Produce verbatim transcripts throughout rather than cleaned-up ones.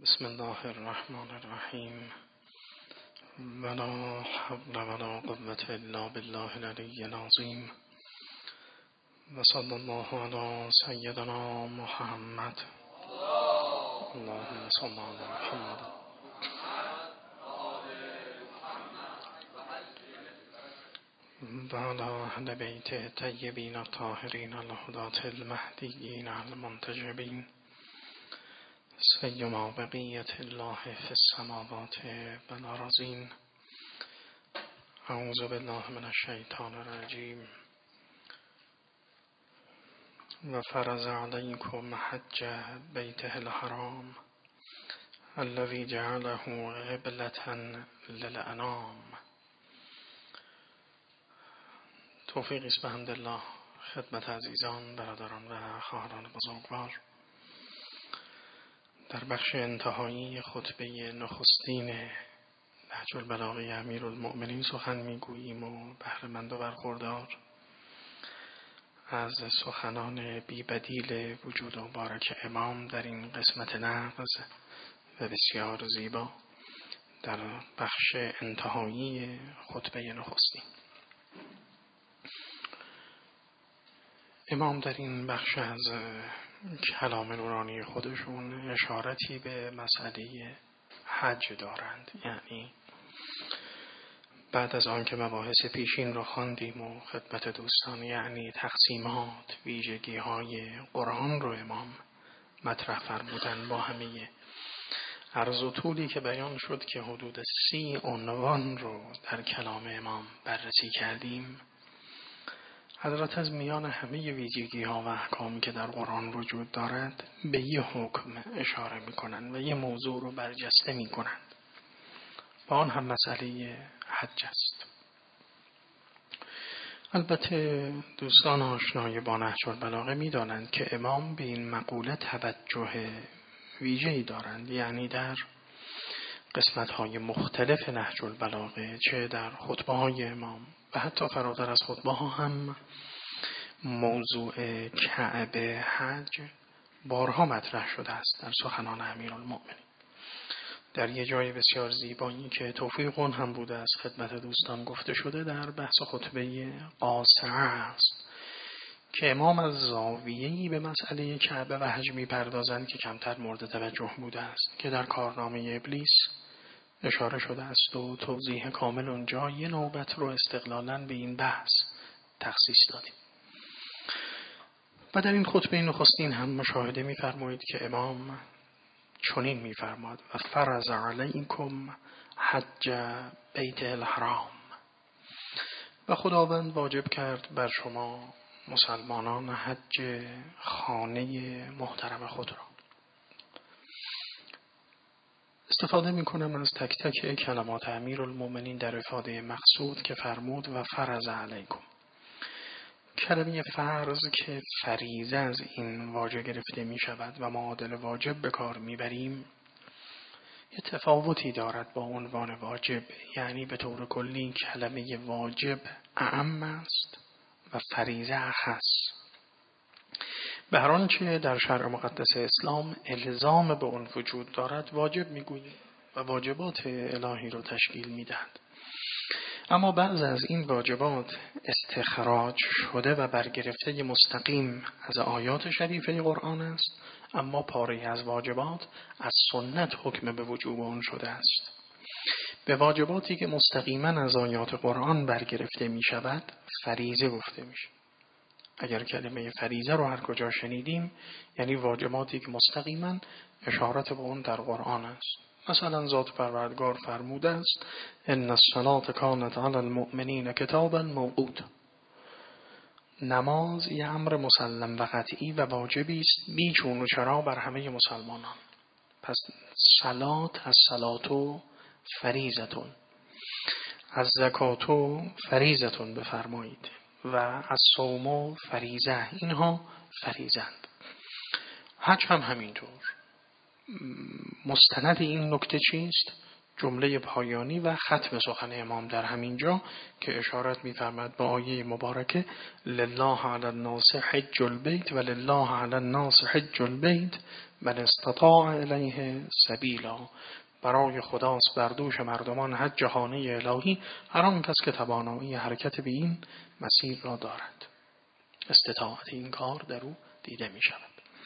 بسم الله الرحمن الرحیم ولا حول ولا قوة الا بالله العلی العظیم و صلی الله علی سیدنا محمد اللهم صل علی محمد و علی اهل بیت الطیبین الطاهرین الهداة المهدیین المنتجبین سیما بقیت الله فی السماوات و الارضین. اعوذ بالله من الشیطان الرجیم. و فرض علیکم حج بیته الحرام الذی جعله قبلة للانام. توفیق است بحمدالله خدمت عزیزان، برادران و خواهران بزرگوار. در بخش انتهایی خطبه نخستین نهج البلاغه امیرالمؤمنین سخن میگوییم و بهره‌مند و برخوردار از سخنان بی بدیل وجود مبارک امام در این قسمت نغز و بسیار زیبا در بخش انتهایی خطبه نخستین. امام در این بخش از کلام نورانی خودشون اشارتی به مسئله حج دارند. یعنی بعد از آن که مباحث پیشین رو خواندیم و خدمت دوستان، یعنی تقسیمات ویژگی های قرآن رو امام مطرح فرمودن با همه عرض و طولی که بیان شد که حدود سی عنوان رو در کلام امام بررسی کردیم. حضرت از میان همه ویژگی ها و احکامی که در قرآن وجود دارد به یه حکم اشاره می کنند و یه موضوع رو برجسته می کنند و آن هم مسئله حج است. البته دوستان آشنای با نهج البلاغه می دانند که امام به این مقوله توجه ویژه‌ای دارند. یعنی در قسمت های مختلف نهج البلاغه، چه در خطبه های امام و حتی فراتر از خطبه ها هم، موضوع کعبه حج بارها مطرح شده است در سخنان امیرالمؤمنین. در یه جای بسیار زیبایی که توفیق اون هم بوده است خدمت دوستان گفته شده در بحث خطبه قاصعه است که امام از زاویه‌ای به مسئله کعبه و حج می‌پردازند که کمتر مورد توجه بوده است، که در کارنامه ابلیس اشاره شده است و توضیح کامل اونجا یه نوبت رو استقلالاً به این بحث تخصیص دادیم. و در این خطبه نخستین هم مشاهده می‌فرمایید که امام چنین می‌فرماد: و فرض علیکم حج بیت الحرام. و خداوند واجب کرد بر شما مسلمانان حج خانه محترم خود را. استفاده می کنم از تک تک کلمات امیرالمؤمنین در افاده مقصود که فرمود و فرض علیکم. کلمه فرض که فریضه از این واژه گرفته می شود و معادل واجب به کار می بریم، یه تفاوتی دارد با عنوان واجب. یعنی به طور کلی کلمه واجب اعم است و فریضه اخص. به هر آنچه در شرع مقدس اسلام الزام به اون وجود دارد واجب میگوییم و واجبات الهی رو تشکیل میدهند. اما بعض از این واجبات استخراج شده و برگرفته مستقیم از آیات شریفه قرآن است، اما پاره از واجبات از سنت حکم به وجوب اون شده است. به واجباتی که مستقیما از آیات قرآن برگرفته می شود فریضه گفته میشه. اگر کلمه فریضه رو هر کجا شنیدیم یعنی واجباتی که مستقیما اشارت به اون در قرآن است. مثلا ذات پروردگار فرموده است: ان الصلاة کانت علی المؤمنین کتابا موقوتا. نماز یه امر مسلم و قطعی و واجبی است بی چون و چرا بر همه مسلمانان. پس صلات از صلاتو فریضتون، از زکاتو فریضتون بفرمایید و از صومو فریضه، اینها فریضند. حج هم همینطور. مستند این نکته چیست؟ جمله پایانی و ختم سخن امام در همین جا که اشارت می‌فرماید به آیه مبارکه لله علی الناس حج البیت و لله علی الناس حج البیت من استطاع الیه سبیلا. برای خداست بر دوش مردمان حج خانه الهی هر آن کس که توانایی حرکت به این مسیر را دارد. استطاعت این کار در او دیده می شود.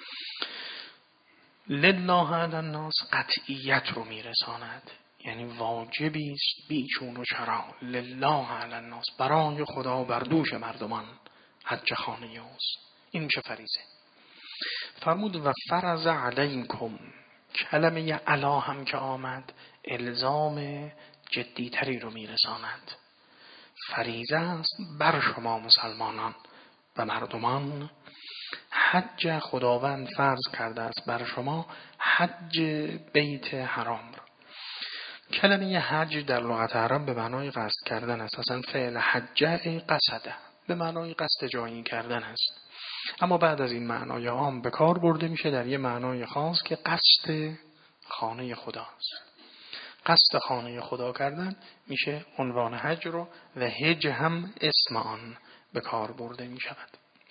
لله علی الناس قطعیت رو می رساند، یعنی واجبی است بیچون و چرا. لله علی الناس برای خدا بر دوش مردمان حج خانه اوست. این میشه فریضه. فرمود و فرض علیکم، کلمه علا هم که آمد الزام جدیتری رو میرساند. فریضه است بر شما مسلمانان و مردمان حج خداوند فرض کرده است بر شما حج بیت حرام را. کلمه حج در لغت عرب به معنای قصد کردن است. اصلا فعل حجه قصده به معنای قصد جایی کردن است. اما بعد از این معنای عام به کار برده میشه در یه معنای خاص که قصد خانه خداست. قصد خانه خدا کردن میشه عنوان حج رو و حج هم اسم آن به کار برده میشود.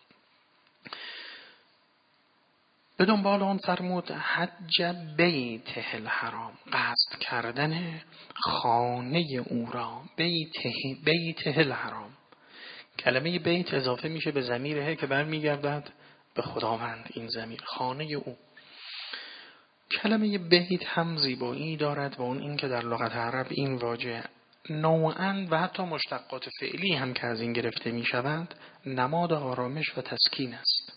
به دنبال آن فرمود حج بیت الحرام، قصد کردن خانه او را. بیت بیت الحرام، کلمه بیت اضافه میشه به ضمیره که برمیگردد به خداوند. این ضمیر خانه او. کلمه بیت هم زیبایی دارد و اون این که در لغت عرب این واژه نوعاً و حتی مشتقات فعلی هم که از این گرفته میشوند نماد آرامش و تسکین است.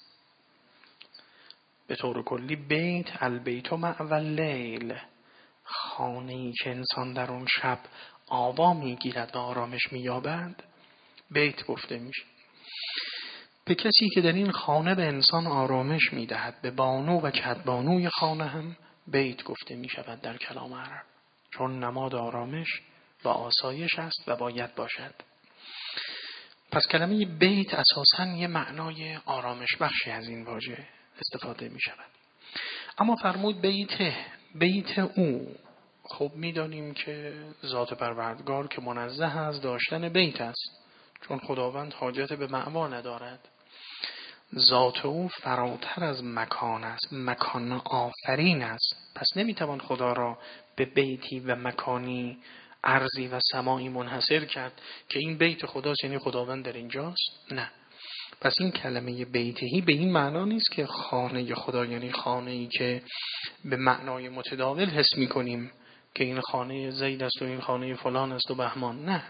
به طور کلی بیت البیت و مأوی اللیل، خانه‌ای که انسان در اون شب آوا میگیرد و آرامش مییابد بیت گفته میشه. به کسی که در این خانه به انسان آرامش میدهد، به بانو و کدبانوی خانه هم بیت گفته میشود در کلام عرب، چون نماد آرامش و آسایش است و باید باشد. پس کلمه بیت اساساً یه معنای آرامش بخشی از این واژه استفاده می شود. اما فرمود بیت بیت او. خب می دانیم که ذات پروردگار که منزه از داشتن بیت است، چون خداوند حاجت به مأوا ندارد. ذات او فراتر از مکان است، مکان آفرین است. پس نمی توان خدا را به بیتی و مکانی ارضی و سمایی منحصر کرد که این بیت خداست یعنی خداوند در اینجاست. نه. پس این کلمه بیتهی به این معنا نیست که خانه خدا یعنی خانه‌ای که به معنای متداول حس می‌کنیم که این خانه زید است و این خانه فلان است و بهمان. نه،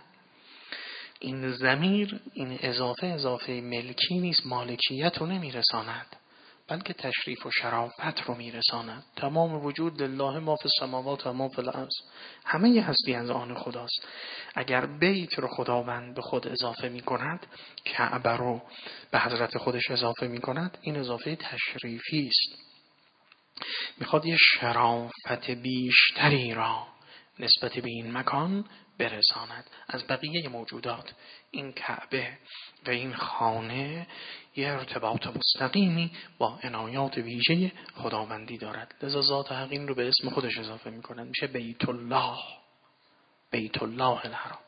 این ضمیر، این اضافه اضافه ملکی نیست، مالکیت رو نمیرساند، بلکه تشریف و شرافت رو میرساند. تمام وجود لله ما فی السماوات و ما فی الارض، همه هستی از آن خداست. اگر بیت رو خداوند به خود اضافه می کند، کعبه رو به حضرت خودش اضافه می کند، این اضافه تشریفی است. میخواد یه شرافت بیشتری را نسبت به این مکان برساند از بقیه موجودات. این کعبه و این خانه یه ارتباط مستقیمی با عنایات ویژه خداوندی دارد، لذا ذات حق این رو به اسم خودش اضافه میکنند، میشه بیت الله، بیت الله الحرام.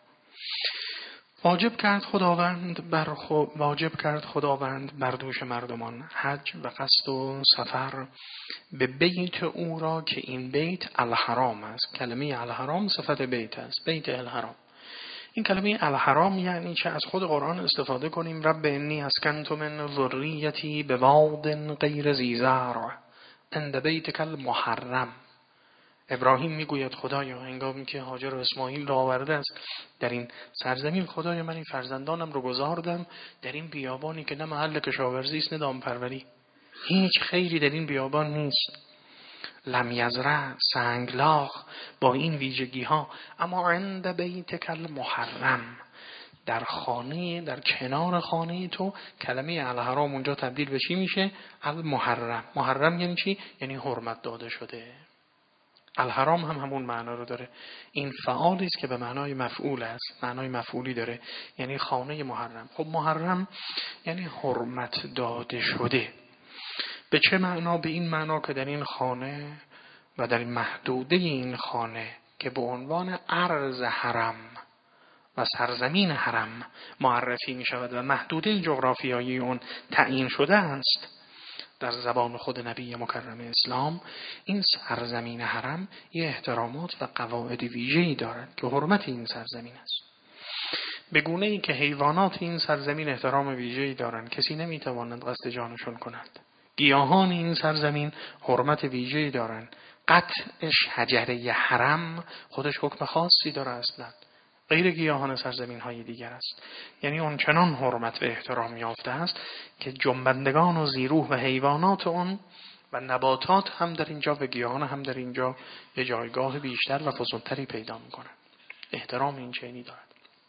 واجب کرد خداوند بر خو... واجب کرد خداوند بر دوش مردمان حج و قصد و سفر به بیت او را که این بیت الحرام است. کلمه الحرام صفت بیت است، بیت الحرام. این کلمه الحرام یعنی چه؟ از خود قرآن استفاده کنیم. رب انی اسکنت من ذریتی بواد غیر ذی زرع عند بیتک المحرم. ابراهیم میگوید خدایا هنگامی که هاجر و اسماعیل را آورده است در این سرزمین، خدایا من این فرزندانم رو گذاردم در این بیابانی که نه محل کشاورزی است نه دامپروری، هیچ خیری در این بیابان نیست، لم یزرع، سنگلاخ با این ویژگی ها، اما عند بیتک المحرم، در خانه، در کنار خانه تو. کلمه الحرام اونجا تبدیل به چی میشه؟ المحرم. محرم یعنی چی؟ یعنی حرمت داده شده. الحرام هم همون معنا رو داره. این فعالی است که به معنای مفعول است، معنای مفعولی داره، یعنی خانه محرم. خب محرم یعنی حرمت داده شده. به چه معنا؟ به این معنا که در این خانه و در محدوده این خانه که به عنوان ارض حرم و سرزمین حرم معرفی می شود و محدوده جغرافیایی اون تعیین شده است در زبان خود نبی مکرم اسلام، این سرزمین حرم یه احترامات و قواعد ویژه‌ای دارد که حرمت این سرزمین است. به گونه‌ای که حیوانات این سرزمین احترام ویژه‌ای دارند، کسی نمی‌تواند قصد جانشون کند. گیاهان این سرزمین حرمت ویژه‌ای دارند. قطع شجره حرم خودش حکم خاصی داره اصلا، غیر گیاهان سرزمین های دیگر است. یعنی اون چنان حرمت و احترام یافته است که جنبندگان و زیروح و حیوانات اون و نباتات هم در اینجا و گیاهان هم در اینجا یه جایگاه بیشتر و فزونتری پیدا میکنن. احترام این چنینی دارد.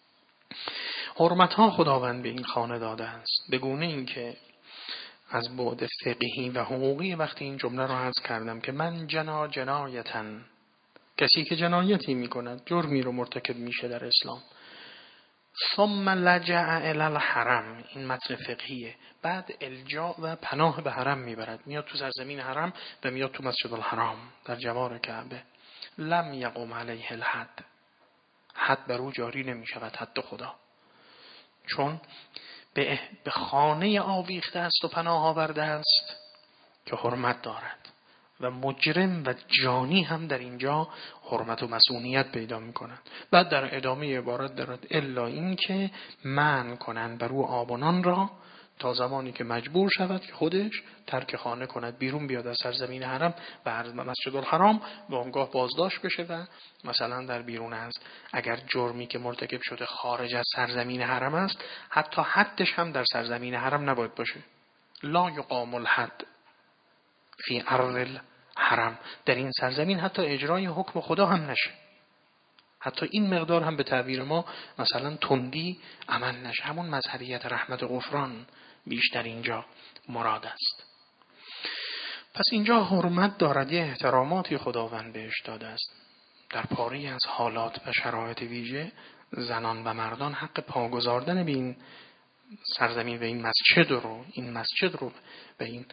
حرمت ها خداوند به این خانه داده است، به گونه این که از بعد فقهی و حقوقی وقتی این جمله رو عرض کردم که من جنا جنایتن، کسی که جنایتی میکند، جرمی رو مرتکب میشه در اسلام، ثم لجأ الی الحرم، این متن فقهیه، بعد الجا و پناه به حرم میبرد، میاد تو سرزمین حرم و میاد تو مسجد الحرام در جوار کعبه، لم یقم علیه الحد، حد بر او جاری نمیشود، حد خدا، چون به خانه آویخته است و پناه آورده است که حرمت دارد و مجرم و جانی هم در اینجا حرمت و مسئولیت پیدا می کنند. بعد در ادامه عبارت دارد الا این که منع کنند بر او آب و نان را تا زمانی که مجبور شود که خودش ترک خانه کند، بیرون بیاد از سرزمین حرم و از مسجد الحرام و اونگاه بازداشت بشه و مثلا در بیرون از، اگر جرمی که مرتکب شده خارج از سرزمین حرم است، حتی حدش هم در سرزمین حرم نباید باشه. لا یقام الحد فی ارض حرم، در این سرزمین حتی اجرای حکم خدا هم نشه، حتی این مقدار هم به تعبیر ما مثلا تندی عمل نشه. همون مظهریت رحمت و غفران بیشتر اینجا مراد است. پس اینجا حرمت دارد، یه احتراماتی خداوند بهش داده است. در پاری از حالات و شرایط ویژه زنان و مردان حق پا گذاردن به این سرزمین و این مسجد رو این مسجد رو به این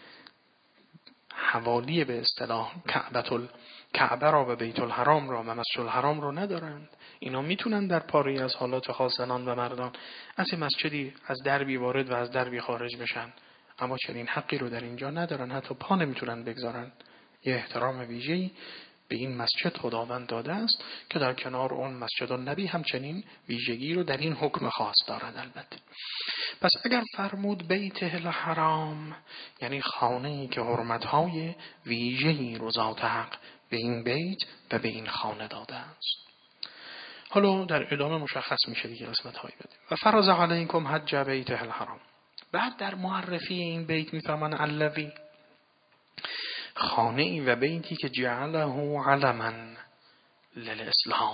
حوالی به اصطلاح کعبه کعبه را و بیت الحرام را و مسجد الحرام را ندارند. اینا میتونن در پاری از حالات خاص زنان و مردان از مسجدی از دربی وارد و از دربی خارج بشن، اما چنین حقی رو در اینجا ندارن، حتی پا نمیتونن بگذارن. یه احترام ویژه‌ای به این مسجد خداوند داده است که در کنار اون مسجد النبی همچنین ویژگی رو در این حکم خاص دارد. البته پس اگر فرمود بیت الحرام یعنی خانه‌ای که حرمت‌های ویژه‌ای رو ذات حق به این بیت و به این خانه داده است. حالا در ادامه مشخص میشه دیگه قسمت‌هایی بده. و فرض علیکم حج بیت الحرام. بعد در معرفی این بیت میفهمن الذی، خانه‌ای و بیتی که جعله علما للاسلام،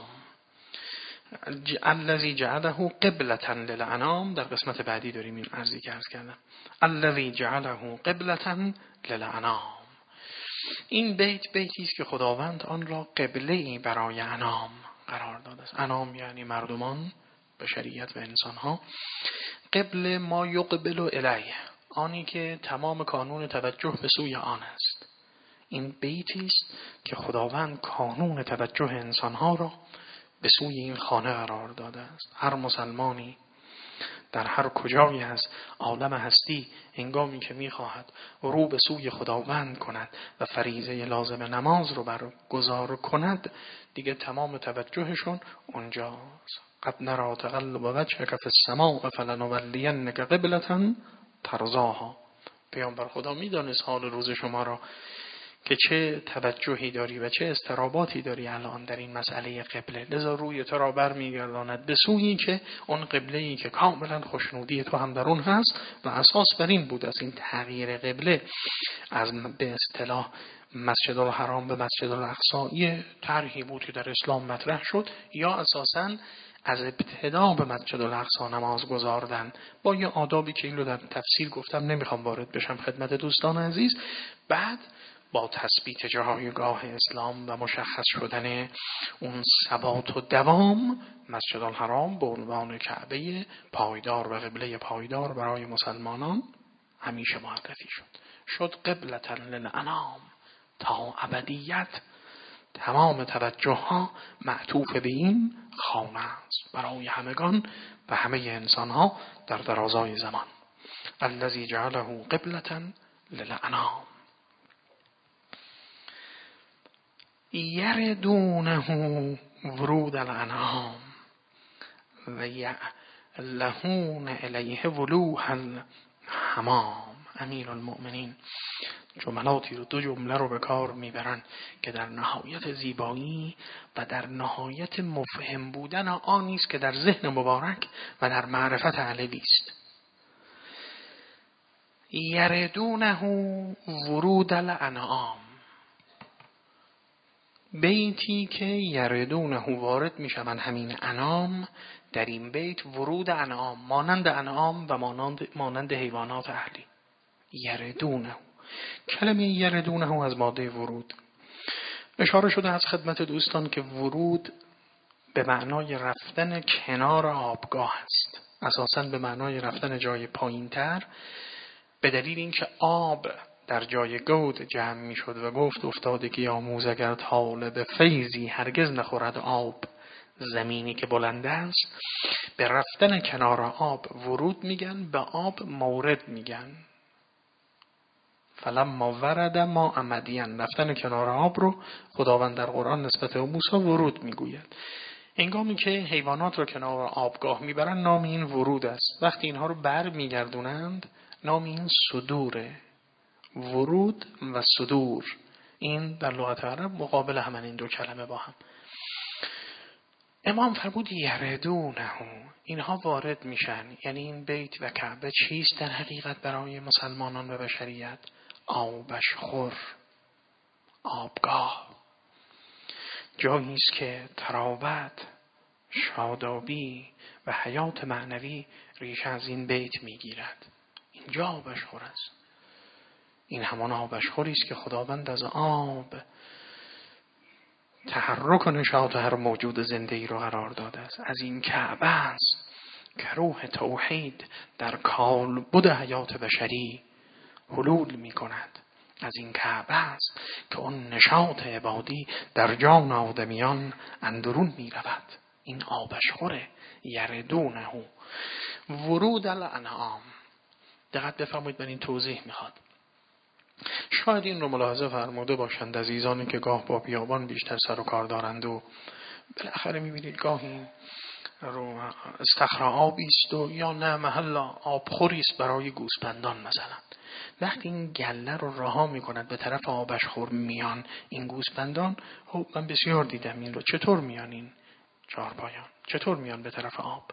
الذی جعله قبلة للانام. در قسمت بعدی داریم این عرضی که عرض کردم، الذی جعله قبلة للانام. این بیت بیتی است که خداوند آن را قبله‌ای برای انام قرار داده است. انام یعنی مردمان، بشریت و انسان‌ها. قبل ما یقبل الیه، آنی که تمام کانون توجه به سوی آن است. این بیتی است که خداوند کانون توجه انسان‌ها را به سوی این خانه قرار داده است. هر مسلمانی در هر کجایی از عالم هستی هنگامی که می‌خواهد رو به سوی خداوند کند و فریضه لازم نماز رو برگزار کند، دیگه تمام توجهشون اونجاست. قد نرى تقلب وجهك في السماء فلنولینك قبلة ترضاها. پیامبر خدا میدانست حال روز شما را که چه توجهی داری و چه استراباتی داری الان در این مسئله قبله، لذا روی تو را برمیگرداند به سویی که اون قبله‌ای که کاملا خوشنودی تو هم در اون هست و اساس بر این بود از این تغییر قبله از به اصطلاح مسجد الحرام به مسجد الاقصی یه طرحی بود که در اسلام مطرح شد، یا اساساً از ابتدا به مسجد الاقصی نماز گذاردن با یه آدابی که این رو در تفسیر گفتم، نمیخوام وارد بشم خدمت دوستان عزیز. بعد با تثبیت جایگاه اسلام و مشخص شدن اون ثبات و دوام، مسجد الحرام به عنوان کعبه پایدار و قبله پایدار برای مسلمانان همیشه معرفی شد. شد قبلة للانام، تا ابدیت تمام توجه ها معطوف به این خانه است برای همگان و همه انسان ها در درازای زمان. الذی جعله قبلة للانام یردونه ورود الانام و یعلهون الیه ولوح الحمام. امیر المؤمنین جملاتی رو، دو جمله رو به کار میبرن که در نهایت زیبایی و در نهایت مفهم بودن آنی است که در ذهن مبارک و در معرفت علوی است. یردونه ورود الانعام، بیتی که یردونه وارد میشوند همین انعام، در این بیت ورود انعام، مانند انعام و مانند, مانند حیوانات اهلی. یردونه، کلمه یردونه از ماده ورود. اشاره شده از خدمت دوستان که ورود به معنای رفتن کنار آبگاه است، اساساً به معنای رفتن جای پایین‌تر، به دلیل اینکه آب در جای گود جمع می شد و گفت افتادگی آموز اگر طالب فیضی هرگز نخورد آب زمینی که بلند است. به رفتن کنار آب ورود میگن، به آب مورد میگن. فلما ورد ما مدین، رفتن کنار آب رو خداوند در قرآن نسبت به موسی ورود میگوید. هنگامی که حیوانات رو کنار آبگاه میبرن نام این ورود است. وقتی اینها رو بر میگردونند نام این صدوره. ورود و صدور این در لغت عرب مقابل همین این دو کلمه با هم. امام فرمود یردونه، اینها وارد میشن. یعنی این بیت و کعبه چیست در حقیقت برای مسلمانان و بشریت؟ آبشخور، آبگاه، جایی است که تراوت، شادابی و حیات معنوی ریشه از این بیت میگیرد. اینجا آبشخور است. این همان آبشخوری است که خداوند از آب تحرک و نشاط هر موجود زنده ای رو قرار داده است. از این کعبه است که روح توحید در کالبد حیات بشری حلول می کند. از این کعبه است که اون نشاط عبادی در جان آدمیان اندرون می رود. این آبشخوره. یردونه ورود الانعام. دقت بفرمایید، من این توضیح میخواد. شاید این رو ملاحظه فرموده باشند عزیزانی که گاه با بیابان بیشتر سر و کار دارند و بالاخره میبینید گاهی رو استخر آبی است و یا نه محل آبخوری است برای گوسپندان مثلا. وقتی این گله رو رها میکند به طرف آبشخور میان این گوسپندان، خب من بسیار دیدم این رو. چطور میان این چهارپایان؟ چطور میان به طرف آب؟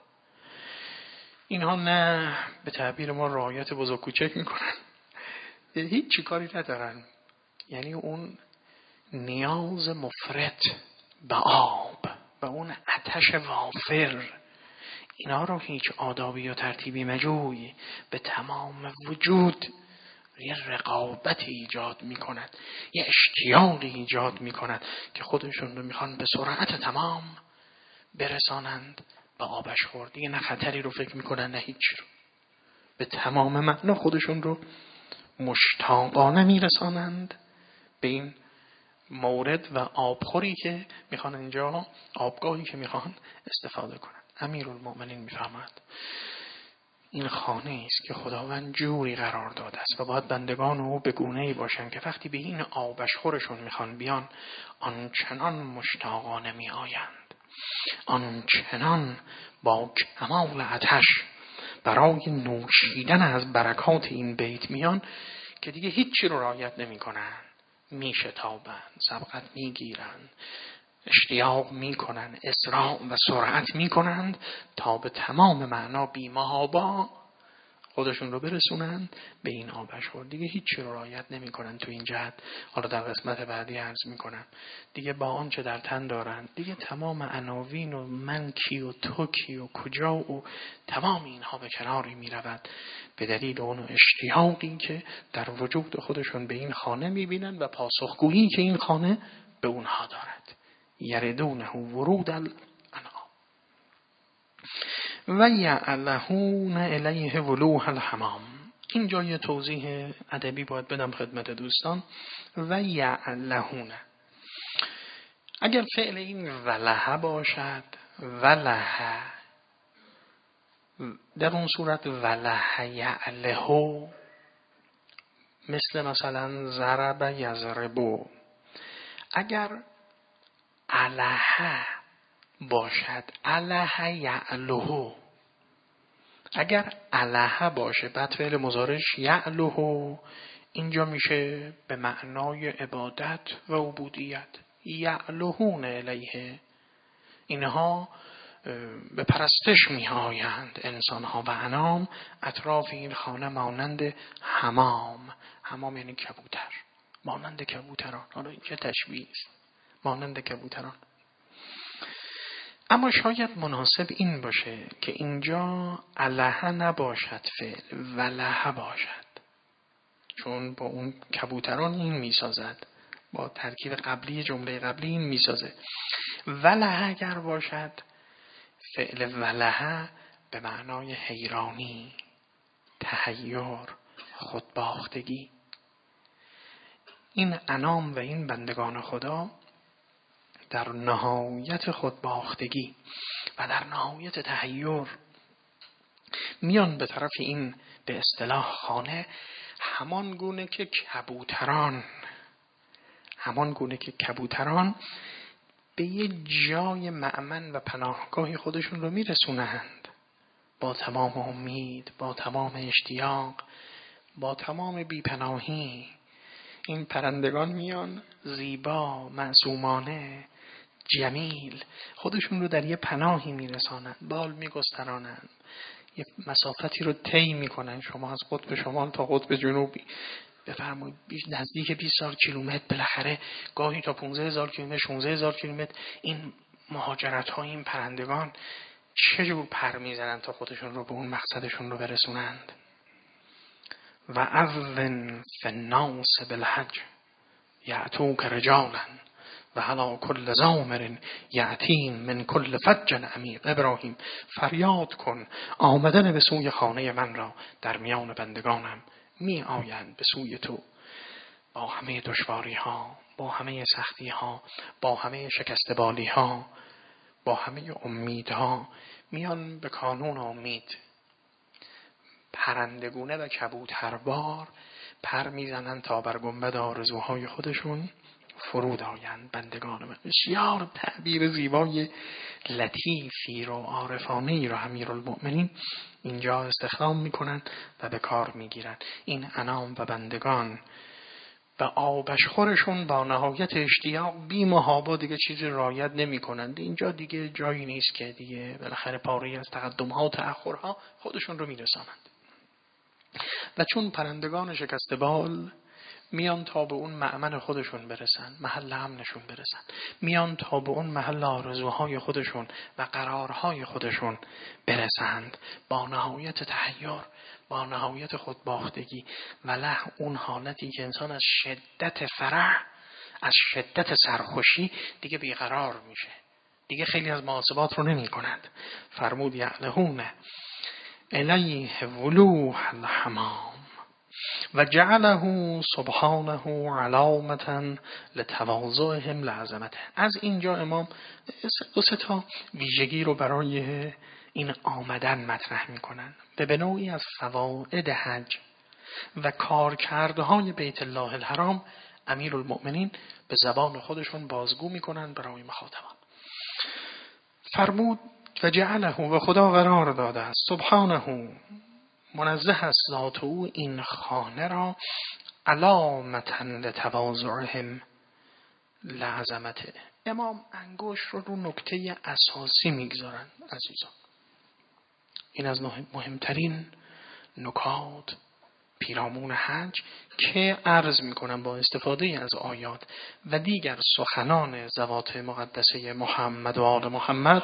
اینها نه به تعبیر ما رعایت بزرگ کوچک میکنن، هیچ چی کاری ندارن. یعنی اون نیاز مفرط به آب و اون آتش وافر، اینا رو هیچ آدابی و ترتیبی مجوی به تمام وجود یه رقابت ایجاد میکند، یه اشتیاقی ایجاد میکند که خودشون رو میخوان به سرعت تمام برسانند به آبشخور. دیگه نه خطری رو فکر میکنن نه هیچ رو. به تمام معنا خودشون رو مشتاقانه میرسانند به این مورد و آبخوری که میخوان اینجا، آبگاهی که میخوان استفاده کنند. امیرالمؤمنین میفرماید این خانه است که خداوند جوری قرار داده است و باید بندگان او به گونه‌ای باشن که وقتی به این آبشخورشون میخوان بیان آنچنان مشتاقانه میآیند، آنچنان با کمال آتش برای نوشیدن از برکات این بیت میان که دیگه هیچی رو رعایت نمی کنن. می شتابن، سبقت می گیرن، اشتیاق می کنن، اسراع و سرعت می کنند تا به تمام معنا بی‌محابا خودشون رو برسونن به این آبشخور. دیگه هیچی رو رعایت نمی کنن تو این جهت. حالا در قسمت بعدی عرض می کنم دیگه با آنچه در تن دارند دیگه تمام عناوین و من کی و تو کی و کجا و تمام اینها به کناری می رود به دلیل اون اشتیاقی که در وجود خودشون به این خانه می بینن و پاسخگویی که این خانه به اونها دارد. یردونه ورود الانعام و یعلهون الیه ولوح الحمام. اینجا یه توضیح ادبی باید بدم خدمت دوستان. و یعلهون، اگر فعل این ولها باشد، ولها، در اون صورت ولها یعلهو، مثل مثلا ضرب یضربو. اگر علها باشد، علها یعلهو، اگر علها باشه بعد فعل مضارعش یعلهو، اینجا میشه به معنای عبادت و عبودیت. یعلهون الیه، اینها به پرستش می آیند انسان ها و انام اطراف این خانه مانند حمام. حمام یعنی کبوتر، مانند کبوتران. حالا این چه تشبیه است، مانند کبوتران. اما شاید مناسب این باشه که اینجا علها نباشد فعل، ولها باشد، چون با اون کبوتران این میسازد، با ترکیب قبلی جمله قبلی این میسازه. ولها اگر باشد، فعل ولها به معنای حیرانی، تحیر، خودباختگی. این انام و این بندگان خدا در نهایت خودباختگی و در نهایت تحیر میان به طرف این به اصطلاح خانه، همان گونه که کبوتران همان گونه که کبوتران به یه جای مأمن و پناهگاه خودشون رو میرسونند، با تمام امید، با تمام اشتیاق، با تمام بیپناهی. این پرندگان میان زیبا، معصومانه، جمیل خودشون رو در یه پناهی میرسانند، بال میگسترانند، یه مسافتی رو طی میکنن. شما از قطب شمال تا قطب جنوبی بفرمایید نزدیک بیست هزار کیلومتر، بالاخره گاهی تا پانزده هزار کیلومتر، شانزده هزار کیلومتر. این مهاجرت های این پرندگان چجور پر میزنن تا خودشون رو به اون مقصدشون رو برسونند. و اذن فی الناس بالحج یأتوک رجالا و علی کل ضامر یأتین من کل فج عمیق. ابراهیم فریاد کن آمدن به سوی خانه من را در میان بندگانم می آیند به سوی تو، با همه دشواری ها، با همه سختی ها، با همه شکستبالی ها، با همه امیدها میان به کانون امید. پرندگونه و کبوتربار پر میزنن تا بر گنبد آرزوهای خودشون فرود آیند بندگان من. بسیار تعبیر زیبای لطیفی رو، عارفانه‌ای رو امیرالمؤمنین اینجا استخدام میکنن و به کار میگیرن. این انام و بندگان و آبشخورشون با نهایت اشتیاق بی محابا دیگه چیزی رعایت نمی کنند. اینجا دیگه جایی نیست که دیگه بالاخره پاره از تقدم‌ها و تأخرها خودشون رو میرسانند. و چون پرندگان شکستبال میان تا به اون مأمن خودشون برسن، محل امنشون برسن، میان تا به اون محل آرزوهای خودشون و قرارهای خودشون برسند، با نهایت تحیر، با نهایت خودباختگی و له اون حالتی که انسان از شدت فرح، از شدت سرخوشی دیگه بیقرار میشه، دیگه خیلی از محاسبات رو نمی کند. فرمود یعلهون الیه ولوح الحمام و جعله سبحانه علامة لتواضعهم لعظمته. از اینجا امام دو سه تا ویژگی رو برای این آمدن مطرح میکنن و به نوعی از فواید حج و کارکردهای بیت الله الحرام امیرالمؤمنین به زبان خودشون بازگو میکنن برای مخاطبان. فرمود و جعله، و خدا قرار داده است، سبحانه منزه است ذات او، این خانه را علامة لتواضعهم لعظمته. امام انگشت رو رو نکته اساسی میگذارن عزیزان. این از مهمترین نکات پیرامون حج که عرض میکنم با استفاده از آیات و دیگر سخنان ذوات مقدسه محمد و آل محمد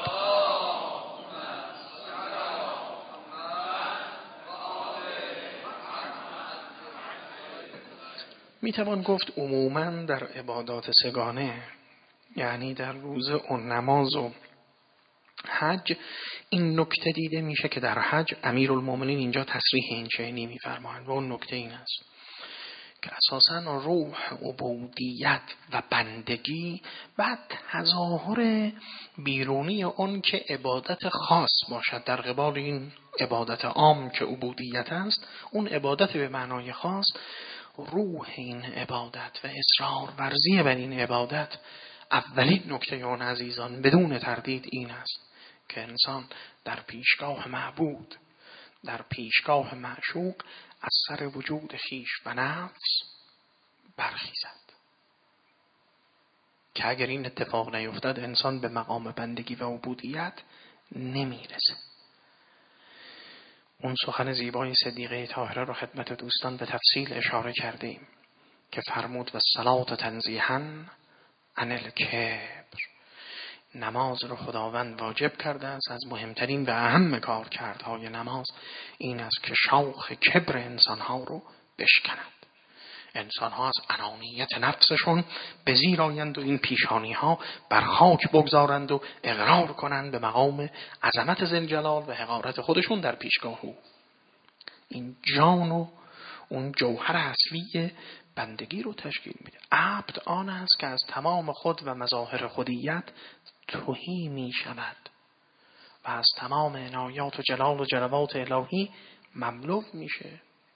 میتوان گفت عموماً در عبادات سگانه، یعنی در روزه و نماز و حج، این نکته دیده میشه که در حج امیرالمومنین اینجا تصریح این چنینی میفرمایند و اون نکته این است که اساساً روح عبودیت و بندگی بعد تظاهر بیرونی اون که عبادت خاص باشد در قبال این عبادت عام که عبودیت است، اون عبادت به معنای خاص، روح این عبادت و اصرار ورزی بر این عبادت، اولین نکته اون عزیزان بدون تردید این است که انسان در پیشگاه معبود، در پیشگاه معشوق از سر وجود خیش و نفس برخیزد، که اگر این اتفاق نیفتد انسان به مقام بندگی و عبودیت نمیرسه. اون سخن زیبای صدیقه طاهره رو خدمت دوستان به تفصیل اشاره کرده ایم که فرمود و صلاة تنزیحاً عن الکبر، نماز رو خداوند واجب کرده است. از مهمترین و اهم کار کردهای نماز این است که شاخ کبر انسانها رو بشکند. انسانها از انانیت نفسشون به زیر آیند و این پیشانی ها بر خاک بگذارند و اقرار کنند به مقام عظمت ذوالجلال و حقارت خودشون در پیشگاه او. این جان و اون جوهر اصلی بندگی رو تشکیل میده. عبد آن است که از تمام خود و مظاهر خودیت تهی می شود و از تمام عنایات و جلال و جلوات الهی مملو میشه.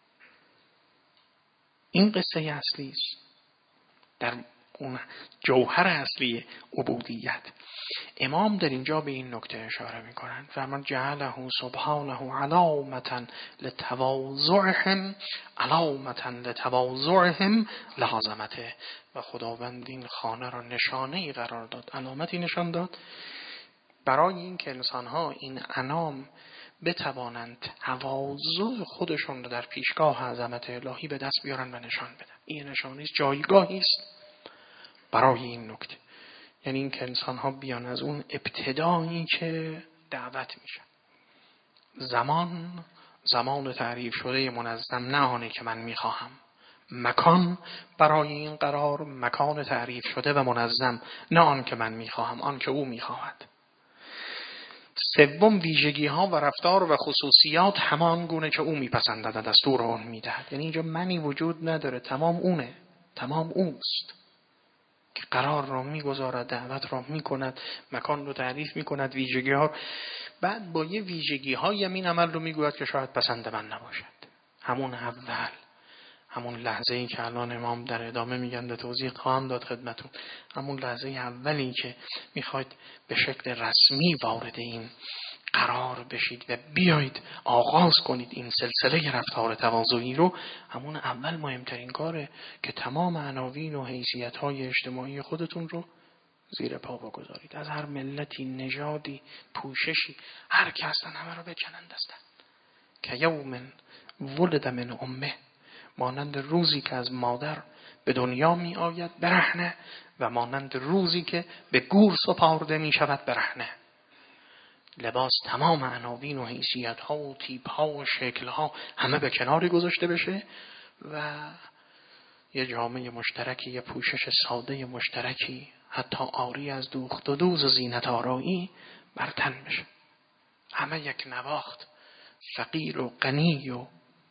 این قصه اصلی است در اون جوهر اصلی عبودیت. امام در اینجا به این نکته اشاره میکنند و من جعله سبحانه علامتا لتواضعهم علامتا لتواضعهم لعظمته، و خداوند این خانه را نشانه‌ای قرار داد، علامتی نشان داد برای این که انسانها این انام بتوانند تواضع خودشون رو در پیشگاه عظمت الهی به دست بیارن و نشان بدن. این نشانه است، جایگاهی است برای این نکته، یعنی این که انسان ها بیان از اون ابتدایی که دعوت میشن. زمان زمان تعریف شده منظم، نه آنی که من میخواهم. مکان برای این قرار مکان تعریف شده و منظم، نه آن که من میخواهم، آن که او میخواهد. سوم ویژگی ها و رفتار و خصوصیات همان گونه که او میپسندد و دستور اون میدهد. یعنی اینجا منی وجود نداره، تمام اونه، تمام اوست که قرار را میگذارد، دعوت را میکند، مکان رو تعریف میکند، ویژگی ها، بعد با یه ویژگی های این عمل رو میگوید که شاید پسند من نباشد. همون اول، همون لحظه ای که الان امام در ادامه میگن به توضیح خواهم داد خدمتون، همون لحظه اولی که میخواید به شکل رسمی وارد این قرار بشید و بیایید آغاز کنید این سلسله رفتار تواضعی رو، همون اول مهمترین کاره که تمام عناوین و حیثیت‌های اجتماعی خودتون رو زیر پا بگذارید. از هر ملتی، نژادی، پوششی، هر کی هستن همه رو بکنن دستن. که یوم ولد من امه، مانند روزی که از مادر به دنیا می آید برهنه و مانند روزی که به گور سپارده می شود برهنه. لباس تمام عناوین و حیثیت ها و تیپ ها و شکل ها همه به کناری گذاشته بشه و یه جامعه مشترکی، یه پوشش ساده مشترکی، حتی عاری از دوخت و دوز و زینت آرایی بر تن بشه. همه یک نواخت، فقیر و غنی و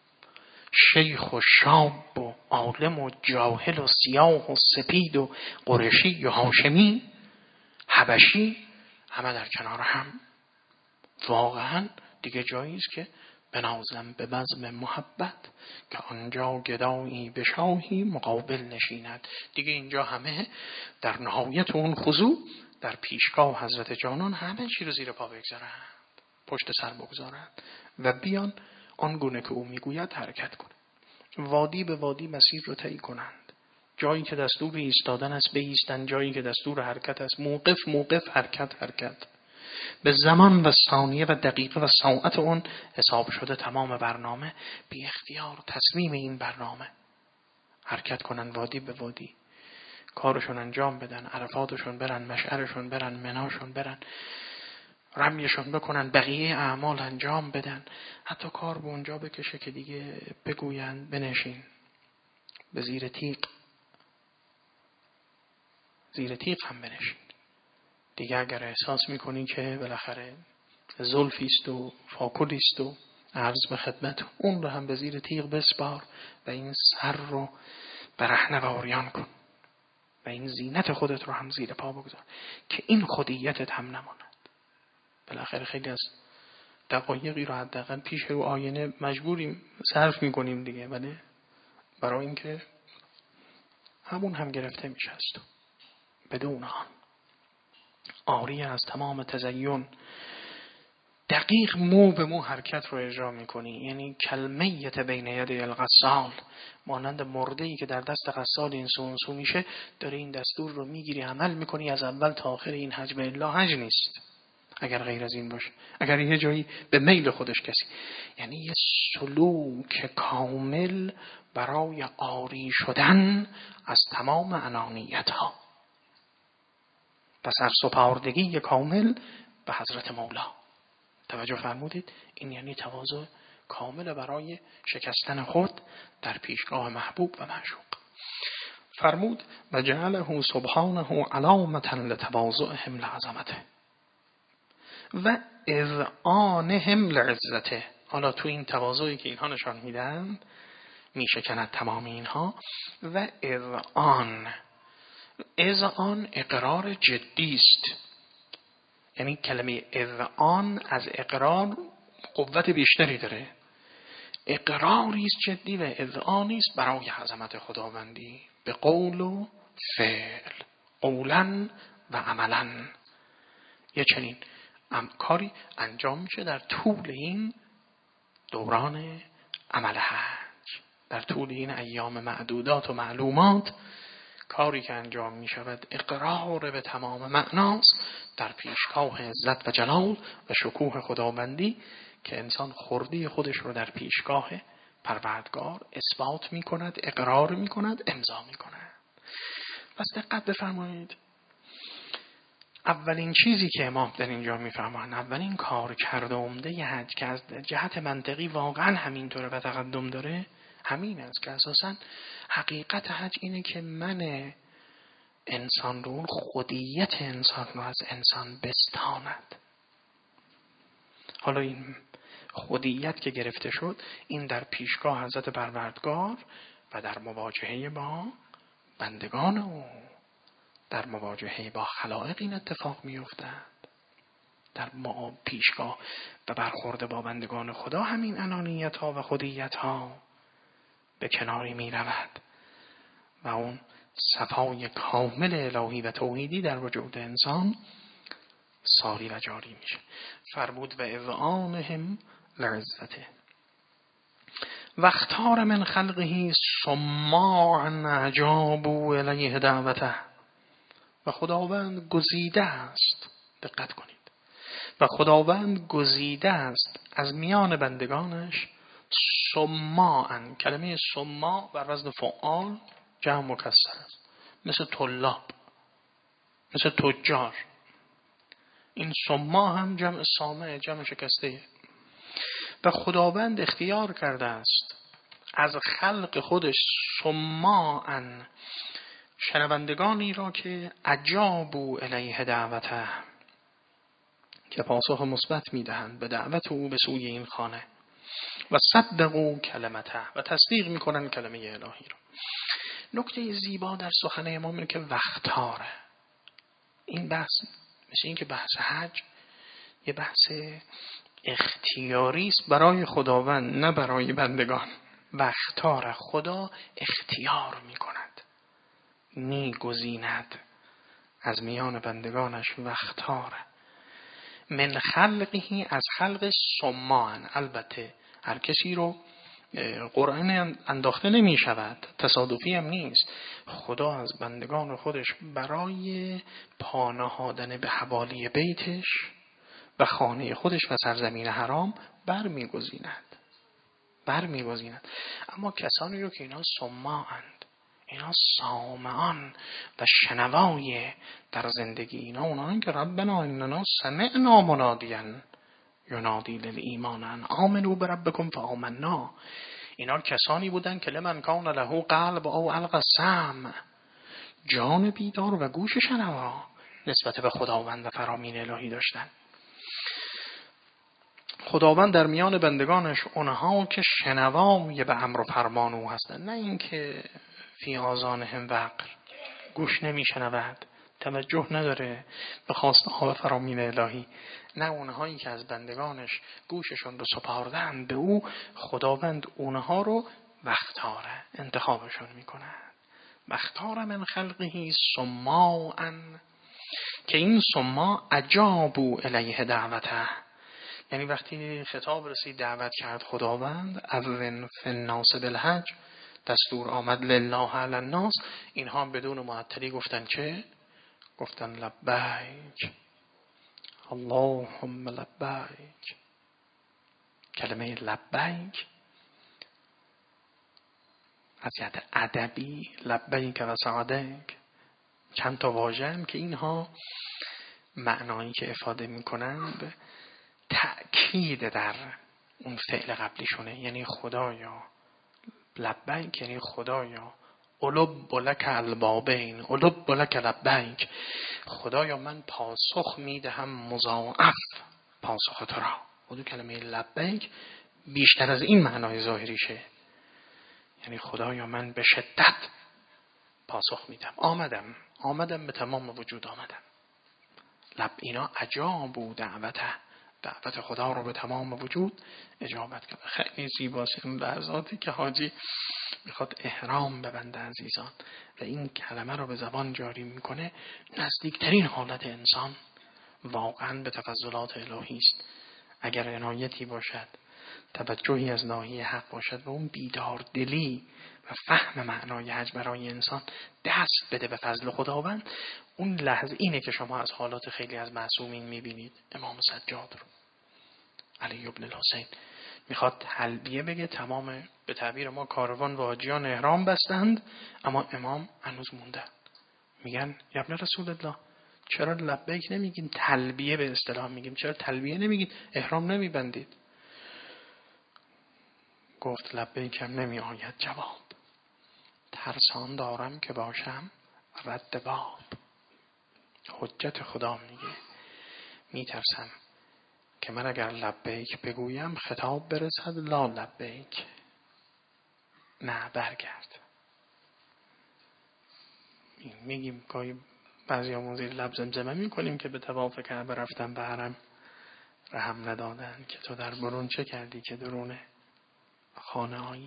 شیخ و شاب و عالم و جاهل و سیاه و سپید و قرشی و هاشمی، حبشی، همه در کنار هم. واقعا دیگه جایی است که بنازم به بزم محبت که آنجا گدایی به شاهی مقابل نشیند. دیگه اینجا همه در نهایت اون خضوع در پیشگاه حضرت جانان همه چی رو زیر پا بگذارند، پشت سر بگذارند و بیان آنگونه که او میگوید حرکت کنند. وادی به وادی مسیر رو طی کنند. جایی که دستور ایستادن است بایستند، جایی که دستور حرکت است موقف موقف، حرکت حرکت. به زمان و ثانیه و دقیقه و ساعت اون حساب شده تمام برنامه، بی اختیار تسلیم این برنامه حرکت کنن، وادی به وادی کارشون انجام بدن، عرفاتشون برن، مشعرشون برن، مناشون برن، رمیشون بکنن، بقیه اعمال انجام بدن. حتی کار به اونجا بکشه که دیگه بگوین بنشین به زیر تیغ، زیر تیغ هم بنشین دیگه. اگر احساس میکنی که بالاخره زلفیست و فاکولیست و عرض به خدمت اون رو هم به زیر تیغ بسپار و این سر رو برهنه و عریان کن و این زینت خودت رو هم زیر پا بگذار که این خودیتت هم نماند. بالاخره خیلی از دقایقی رو حداقل پیش رو آینه مجبوریم صرف میکنیم دیگه، ولی برای اینکه همون هم گرفته میشه از تو. بدون آن آری از تمام تزیین، دقیق مو به مو حرکت رو اجرا میکنی، یعنی کلمیت بین یدی الغسال، مانند مرده‌ای که در دست غسال این سو سو میشه، داره این دستور رو میگیری عمل میکنی از اول تا آخر. این حج به الا حج نیست اگر غیر از این باشه، اگر یه جایی به میل خودش کسی، یعنی یه سلوک کامل برای آری شدن از تمام انانیت ها و سرسپاردگی کامل به حضرت مولا. توجه فرمودید؟ این یعنی تواضع کامل برای شکستن خود در پیشگاه محبوب و معشوق. فرمود و جعله سبحانه علامة لتواضعهم لعظمته و اذعانهم لعزته. حالا تو این تواضعی که اینها نشان میدن میشکند تمام اینها. و اذعان، اذعان اقرار جدی است، یعنی کلمه اذعان از اقرار قوت بیشتری داره. اقراری است جدی و اذعانی است برای عظمت خداوندی به قول و فعل، قولا و عملا. یه چنین کاری انجام میشه در طول این دوران عمل حج، در طول این ایام معدودات و معلومات. کاری که انجام می شود اقرار به تمام معناست در پیشگاه عزت و جلال و شکوه خداوندی که انسان خردی خودش رو در پیشگاه پروردگار اثبات می کند، اقرار می کند، امضا می کند. پس دقت بفرمایید، اولین چیزی که امام در اینجا می فرمایند، اولین کار کرده عمده حج که از جهت منطقی واقعا همینطوره و تقدم داره، همین است که اساساً حقیقت حج اینه که من انسان رو، خودیت انسان رو از انسان بستاند. حالا این خودیت که گرفته شد، این در پیشگاه حضرت پروردگار و در مواجهه با بندگان او، در مواجهه با خلائق این اتفاق می افتد. در پیشگاه و برخورد با بندگان خدا همین انانیت ها و خودیت ها به کناری می رود و اون صفای کامل الهی و توحیدی در وجود انسان ساری و جاری میشه. فرمود و اذعانهم لعزته و اختار من خلقه سماعا اجابوا الیه دعوته. و خداوند گزیده است، دقت کنید، و خداوند گزیده است از میان بندگانش سماعن. کلمه سماع بر وزن فعال جمع مکسر است، مثل طلاب، مثل تجار. این سماع هم جمع سامع، جمع شکسته. و خداوند اختیار کرده است از خلق خودش سماعن، شنوندگانی را که اجابوا الیه دعوته، که پاسخ مثبت میدهند به دعوت او به سوی این خانه، و صدقوا کلمته، و تصدیق میکنن کلمه الهی را. نکته زیبا در سخن امام اینه که وقتاره. این بحث مثل این که بحث حج یه بحث اختیاری است برای خداوند، نه برای بندگان. وقتاره، خدا اختیار میکند، میگزیند از میان بندگانش. وقتاره من خلقه، از خلق سماعن. البته هر کسی رو قرآن انداخته نمی شود، تصادفی هم نیست. خدا از بندگان خودش برای پانهادن به حوالی بیتش و خانه خودش و سرزمین حرام بر می گزیند بر می گزیند. اما کسانی رو که اینا سماعند، اینا سامعان و شنوای در زندگی، اینا اونایی که ربنا اننا سمعنا منادیا ینادی للایمان ان آمنوا بربکم فآمنا. اینا کسانی بودن که لمن کان له قلب او القى السمع، جان بیدار و گوش شنوا نسبت به خداوند و فرامین الهی داشتن. خداوند در میان بندگانش اونها که شنوای به امر و فرمان او هستند، نه اینکه فی آذانهم وقر، گوش نمیشنود، توجه نداره به خواسته ها و فرامین الهی، نه اونهایی که از بندگانش گوششون رو سپاردن به او، خداوند اونها رو وختاره انتخابشون میکنه. وختار من خلقه سماعا، که این سما اجابوا الیه دعوته، یعنی وقتی خطاب رسید دعوت کرد خداوند اذن فی الناس بالحج، دستور آمد لله علی الناس، اینها بدون معطلی گفتن چه؟ گفتن لبیک اللهم لبیک. کلمه لبیک از جهت ادبی لبیک و سعدیک، چند تا واژه‌ام که اینها معنایی که افاده میکنند تأکید در اون فعل قبلیشونه، یعنی خدایا لبیک، یعنی خدایا الب لک البابین، الب لک لبیک، خدایا من پاسخ میدهم مضاعف پاسخ تو را. خود کلمه لبیک بیشتر از این معنای ظاهریشه، یعنی خدایا من به شدت پاسخ میدم، آمدم آمدم به تمام وجود آمدم. لب اینا اجابوا دعوته، دعوت خدا رو به تمام وجود اجابت کرد. خیلی زیباست این لحظاتی که حاجی میخواد احرام ببنده عزیزان و این کلمه رو به زبان جاری میکنه، نزدیکترین حالت انسان واقعا به تفضلات الهی است. اگر عنایتی باشد، توجهی از ناحیه حق باشد و اون بیدار دلی و فهم معنای حج برای انسان دست بده به فضل خداوند، اون لحظه اینه که شما از حالات خیلی از معصومین میبینید. امام سجاد رو، علی ابن الحسین، میخواد تلبیه بگه، تمام به تعبیر ما کاروان و حاجیان احرام بستند، اما امام هنوز مونده. میگن یا ابن رسول الله چرا لبیک نمیگین؟ تلبیه به اصطلاح میگیم، چرا تلبیه نمیگین؟ احرام نمیبندید؟ گفت لبیکم نمی آید جواب، ترسان دارم که باشم رد باب. حجت خدا میگه میترسم که من اگر لبیک بگویم خطاب برسد لا لبیک، نه برگرد. میگیم گاهی بعضی همون زیر لب زمزمه میکنیم که به طواف کعبه رفتن به حرم رحم ندادن که تو در برون چه کردی که درونه خانه هایی.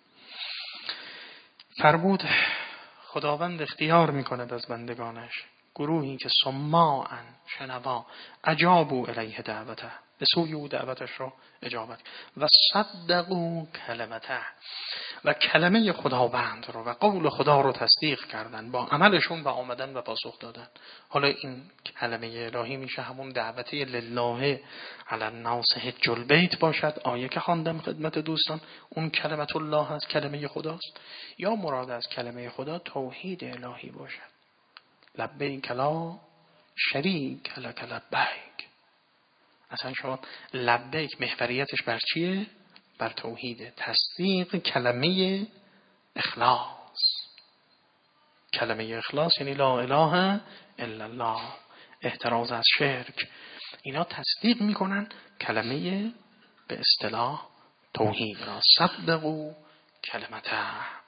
فرمود خداوند اختیار میکند از بندگانش گروهی که سماعا شنوا اجابوا الیه دعوته، به سوی او دعوتش رو اجابت و صدقوا کلمته، و کلمه خداوند رو و قول خدا رو تصدیق کردن با عملشون و آمدن و پاسخ دادن. حالا این کلمه الهی میشه همون دعوتی لله علی الناس حج البیت باشد، آیه که خواندم خدمت دوستان، اون کلمت الله هست، کلمه خداست، یا مراد از کلمه خدا توحید الهی باشد. لبیک لا شریک لک لبیک. اصلا شما لبیک محوریتش بر چیه؟ بر توحید، تصدیق کلمه اخلاص. کلمه اخلاص یعنی لا اله الا الله، احتراز از شرک. اینا تصدیق میکنن کلمه به اصطلاح توحید را. صدقوا کلمته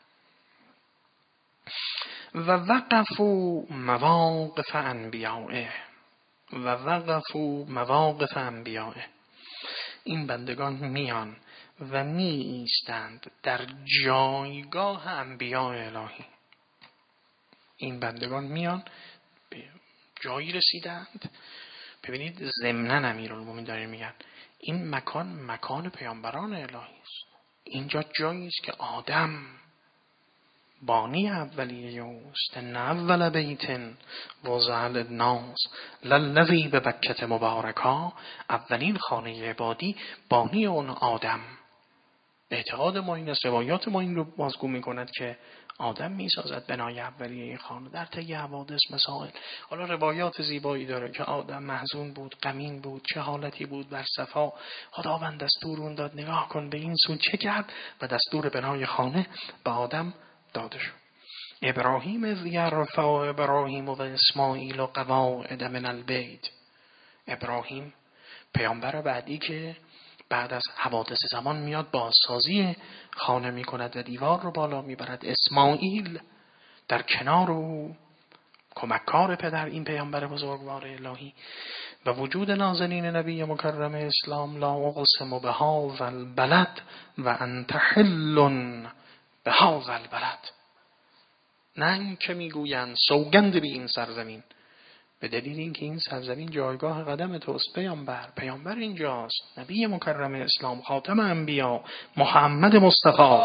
و وقفوا مواقف انبیائه، و وقفوا مواقف انبیائه. این بندگان میان و می ایستند در جایگاه انبیاء الهی. این بندگان میان به جایی رسیدند. ببینید ضمناً امیرالمومنین دارین میگن این مکان مکان پیامبران الهی است. اینجا جایی است که آدم بانی اولیه اوست. ان اول بیت وضع للناس للذی ببکة مبارکا، اولین خانه عبادی بانی اون آدم. اعتقاد ما این است، روایات ما این رو بازگو میکند که آدم میسازد بنای اولیه این خانه در طی حوادث مسائل. حالا روایات زیبایی داره که آدم محزون بود، غمین بود، چه حالتی بود بر صفا، خداوند دستور اون داد نگاه کن به این سو چه کرد و دستور بنای خانه به آدم داده شد. ابراهیم اذ یرفع ابراهیم و اسماعیل و قواعد من البیت. ابراهیم پیامبر بعدی که بعد از حوادث زمان میاد بازسازی خانه میکند و دیوار رو بالا میبرد. اسماعیل در کنار او کمککار پدر این پیامبر بزرگوار الهی و وجود نازنین نبی مکرم اسلام، لا اقسم بهذا البلد و انت حل بهذا البلد، نه این که میگویند سوگند به این سرزمین، به دلیل اینکه این سرزمین جایگاه قدم توست پیامبر. پیامبر اینجاست، نبی مکرم اسلام، خاتم انبیا، محمد مصطفی.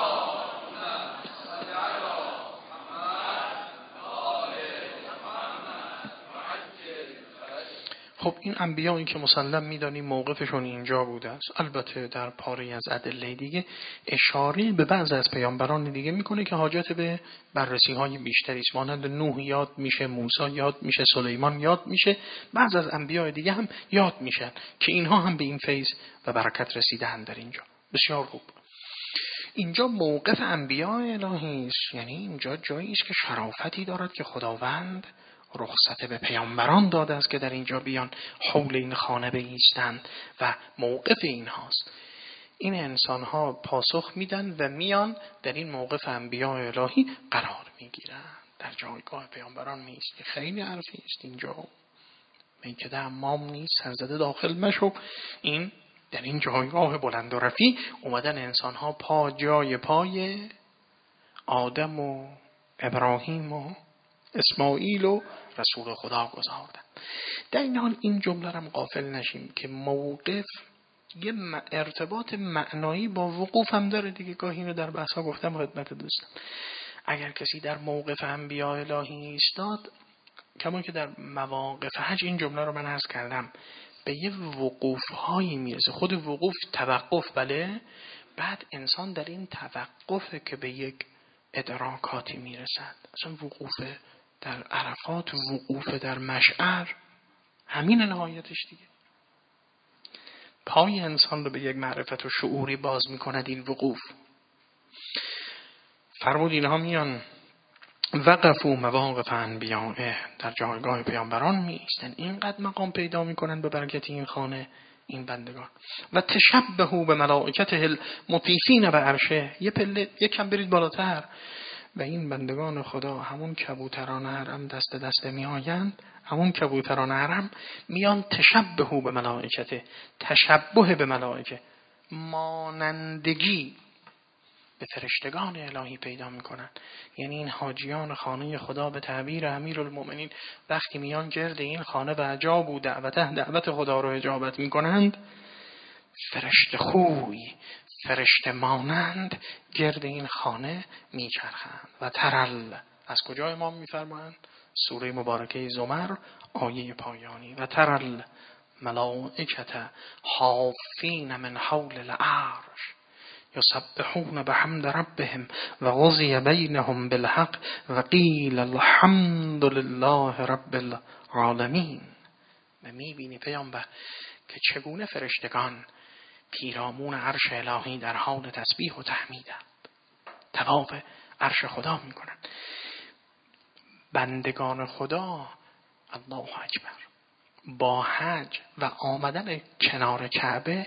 خب این انبیایی که مسلم میدانیم موقفشون اینجا بوده است. البته در پاره از ادله دیگه اشاره به بعض از پیامبران دیگه میکنه که حاجت به بررسی های بیشتری است. مانند نوح یاد میشه، موسی یاد میشه، سلیمان یاد میشه، بعض از انبیای دیگه هم یاد میشن که اینها هم به این فیض و برکت رسیدن در اینجا. بسیار خوب. اینجا موقف انبیاء الهی است، یعنی اینجا جایی است که شرافتی دارد که خداوند رخصت به پیامبران داده است که در اینجا بیان حول این خانه بایستند و موقف اینهاست. این انسان‌ها پاسخ میدن و میان در این موقف انبیاء الهی قرار میگیرن، در جایگاه پیامبران نیست. خیلی حرفی است اینجا، میکده امام نیست سرزده داخل مشو. این در این جایگاه بلند و رفیع اومدن انسان‌ها پا جای پای آدم و ابراهیم و اسماعیل و رسول خدا گذاردن. در این حال این جمله هم غافل نشیم که موقف یه ارتباط معنایی با وقوف هم داره دیگه. گاهی اینو در بحثا گفتم خدمت دوستان، اگر کسی در موقف انبیاء الهی ایستاد، کما که در مواقف حج این جمله رو من عرض کردم، به یه وقوف هایی میرسه. خود وقوف توقف، بله، بعد انسان در این توقفه که به یک ادراکاتی میرسد. اصلا وقوف در عرفات، وقوف در مشعر، همین نهایتش دیگه. پای انسان رو به یک معرفت و شعوری باز میکند این وقوف. فرمود اینها میان وقفوا مواقف انبیائه، در جایگاه پیامبران میایستن، اینقدر مقام پیدا میکنن به برکت این خانه این بندگان. و تشبهوا به ملائکته المطیفین به عرشه، یه پله یکم برید بالاتر و این بندگان خدا، همون کبوتران حرم دست دست می آیند، همون کبوتران حرم میان تشبهوا به ملائکته، تشبه به ملائکه، مانندگی به فرشتگان الهی پیدا میکنن. یعنی این حاجیان خانه خدا به تعبیر امیرالمومنین وقتی میان گرد این خانه و اجاب و دعوته دعوت خدا رو اجابت میکنند، فرشت خوی، فرشت مانند گرد این خانه میچرخند. و ترل، از کجا امام میفرمایند؟ سوره مبارکه زمر آیه پایانی. و ترل ملائکت حافین من حول العرش یسبحون بحمد ربهم و قضی بینهم بالحق و قیل الحمد لله رب العالمین. و میبینی پیامبر که چگونه فرشتگان پیرامون عرش الهی در حال تسبیح و تحمیدند، طواف عرش خدا میکنند. بندگان خدا الله اکبر با حج و آمدن کنار کعبه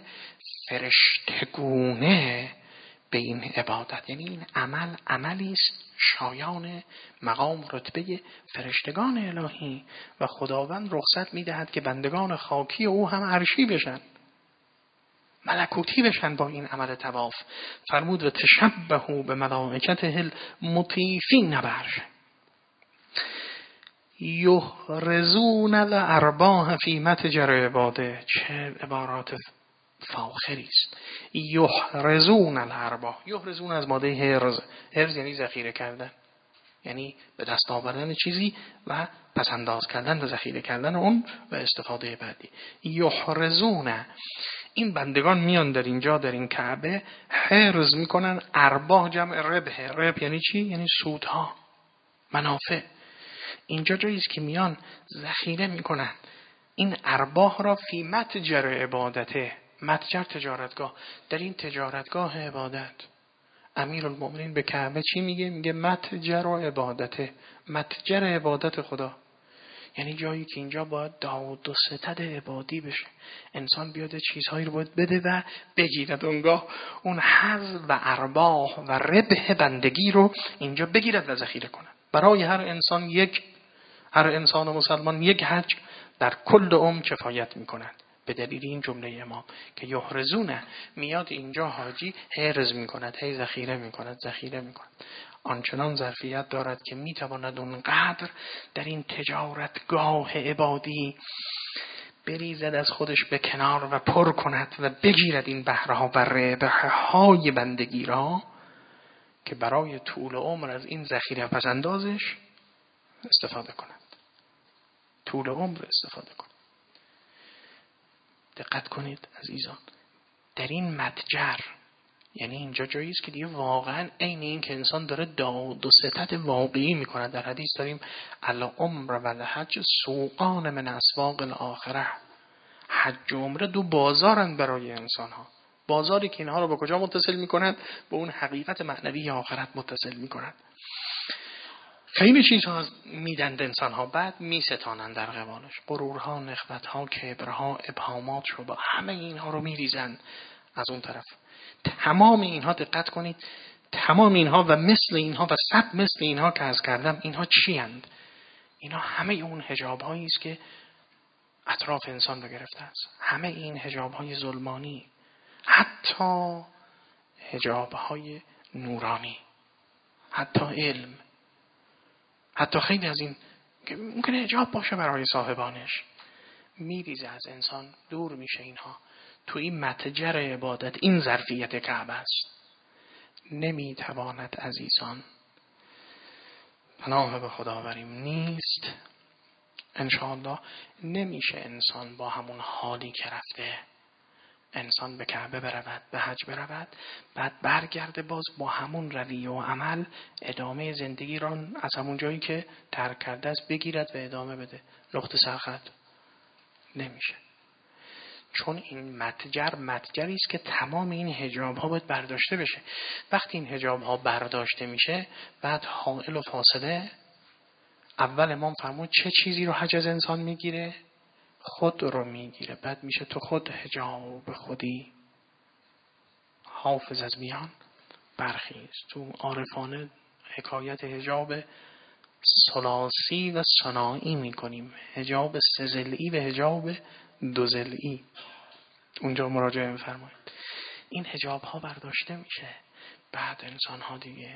فرشتگونه به این عبادت، یعنی این عمل عملی است شایان مقام رتبه فرشتگان الهی و خداوند رخصت میدهد که بندگان خاکی او هم عرشی بشن، ملکوتی بشن با این عمل طواف. فرمود و تشبهوا به ملائکته المطیفین بعرشه یحرزون الارباح فی متجر عباده. چه عبارات فاخری است. یحرزون الارباح، یحرزون از ماده حرز، حرز یعنی ذخیره کردن، یعنی به دست آوردن چیزی و پس انداز کردن و ذخیره کردن اون و استفاده بعدی. یحرزون، این بندگان میان در اینجا در این کعبه حرز میکنن. ارباح جمع ربح، ربح یعنی چی؟ یعنی سودها، منافع. اینجا جایی است که میان ذخیره میکنن این ارباح را فی متجر عبادته. متجر تجارتگاه، در این تجارتگاه عبادت. امیرالمومنین به کعبه چی میگه؟ میگه متجر و عبادته، متجر عبادت خدا. یعنی جایی که اینجا باید داد و ستد عبادی بشه، انسان بیاد چیزهایی رو باید بده و بگیرد، اونگاه اون حظ و ارباح و ربح بندگی رو اینجا بگیرد و ذخیره کنه. برای هر انسان یک هر انسان و مسلمان یک حج در کل عمر کفایت میکند. به دلیل این جمله امام که یحرزونه، میاد اینجا حاجی حرز میکند، هی ذخیره میکند ذخیره میکند آنچنان ظرفیت دارد که میتواند اونقدر در این تجارتگاه عبادی بریزد از خودش به کنار و پر کند و بگیرد این بهرها و ربحهای بندگی را که برای طول عمر از این ذخیره پس اندازش استفاده کند، طول عمر استفاده کند. دقت کنید عزیزان، در این متجر، یعنی اینجا جایی است که دیگه واقعا عین این که انسان داره داد و ستد واقعی میکنه. در حدیث داریم العمر و الحج سوقان من اسواق الاخره. حج و عمره دو بازارن برای انسان ها، بازاری که اینها رو با کجا متصل میکنند؟ به اون حقیقت معنوی آخرت متصل میکنند. خیلی چیزها میدند انسان ها، بعد میستانند در قبالش، غرورها، نخوتها، کبرها، ابهامات رو با همه اینها رو میریزند از اون طرف. تمام اینها دقت کنید، تمام اینها و مثل اینها و صد مثل اینها که از کردم، اینها چی اند؟ اینها همه اون حجاب هایی است که اطراف انسان رو گرفته است. همه این حجاب های ظلمانی، حتی حجاب های نورانی، حتی علم، حتی خیلی از این که ممکنه حجاب باشه برای صاحبانش، میریزه از انسان، دور میشه اینها. تو این متجر عبادت این ظرفیت کعبه است. نمیتواند عزیزان، پناه به خدا بریم، نیست انشاءالله، نمیشه انسان با همون حالی که رفته انسان به کعبه برود، به حج برود، بعد برگرده باز با همون رویه و عمل ادامه زندگی را از همون جایی که ترک کرده است بگیرد و ادامه بده. نقطه سرخط نمیشه، چون این متجر متجری است که تمام این حجاب ها باید برداشته بشه. وقتی این حجاب ها برداشته میشه، بعد حائل و فاصله، اول امام فرمود چه چیزی رو حج از انسان میگیره؟ خود رو میگیره. بعد میشه تو خود حجاب خودی. حافظ از میان برخیز. تو عارفانه حکایت حجاب ثلاثی و ثنایی میکنیم، حجاب سه ضلعی و حجاب دو ضلعی، اونجا مراجعه میفرمایید. این حجاب ها برداشته میشه، بعد انسان ها دیگه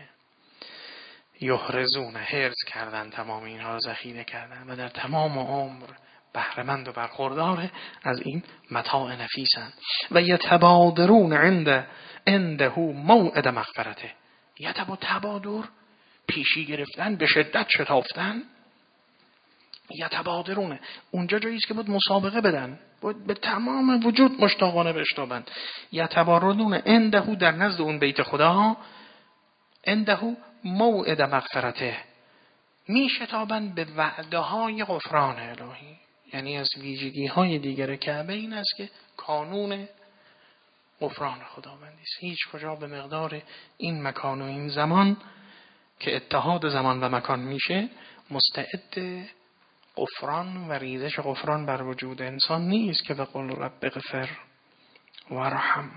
یحرزون، حرز کردن، تمام اینها رو ذخیره کردن و در تمام عمر بهره‌مند و برخوردار از این متاع نفیسن. و یتبادرون عند عنده موعد مغفرته. یتبا تبادر، پیشی گرفتن، به شدت شتافتن. یتبادرونه، اونجا جایی است که باید مسابقه بدن، باید به تمام وجود مشتاقانه بشتابند. یتبادرون عنده، در نزد اون بیت خدا، عنده موعد مغفرته، می شتابند به وعده های غفران الهی. یعنی از ویژگی های دیگر کعبه این است که کانون غفران خداوندی است. هیچ کجا به مقدار این مکان و این زمان که اتحاد زمان و مکان میشه مستعد غفران و ریزش غفران بر وجود انسان نیست که بقول رب اغفر وارحم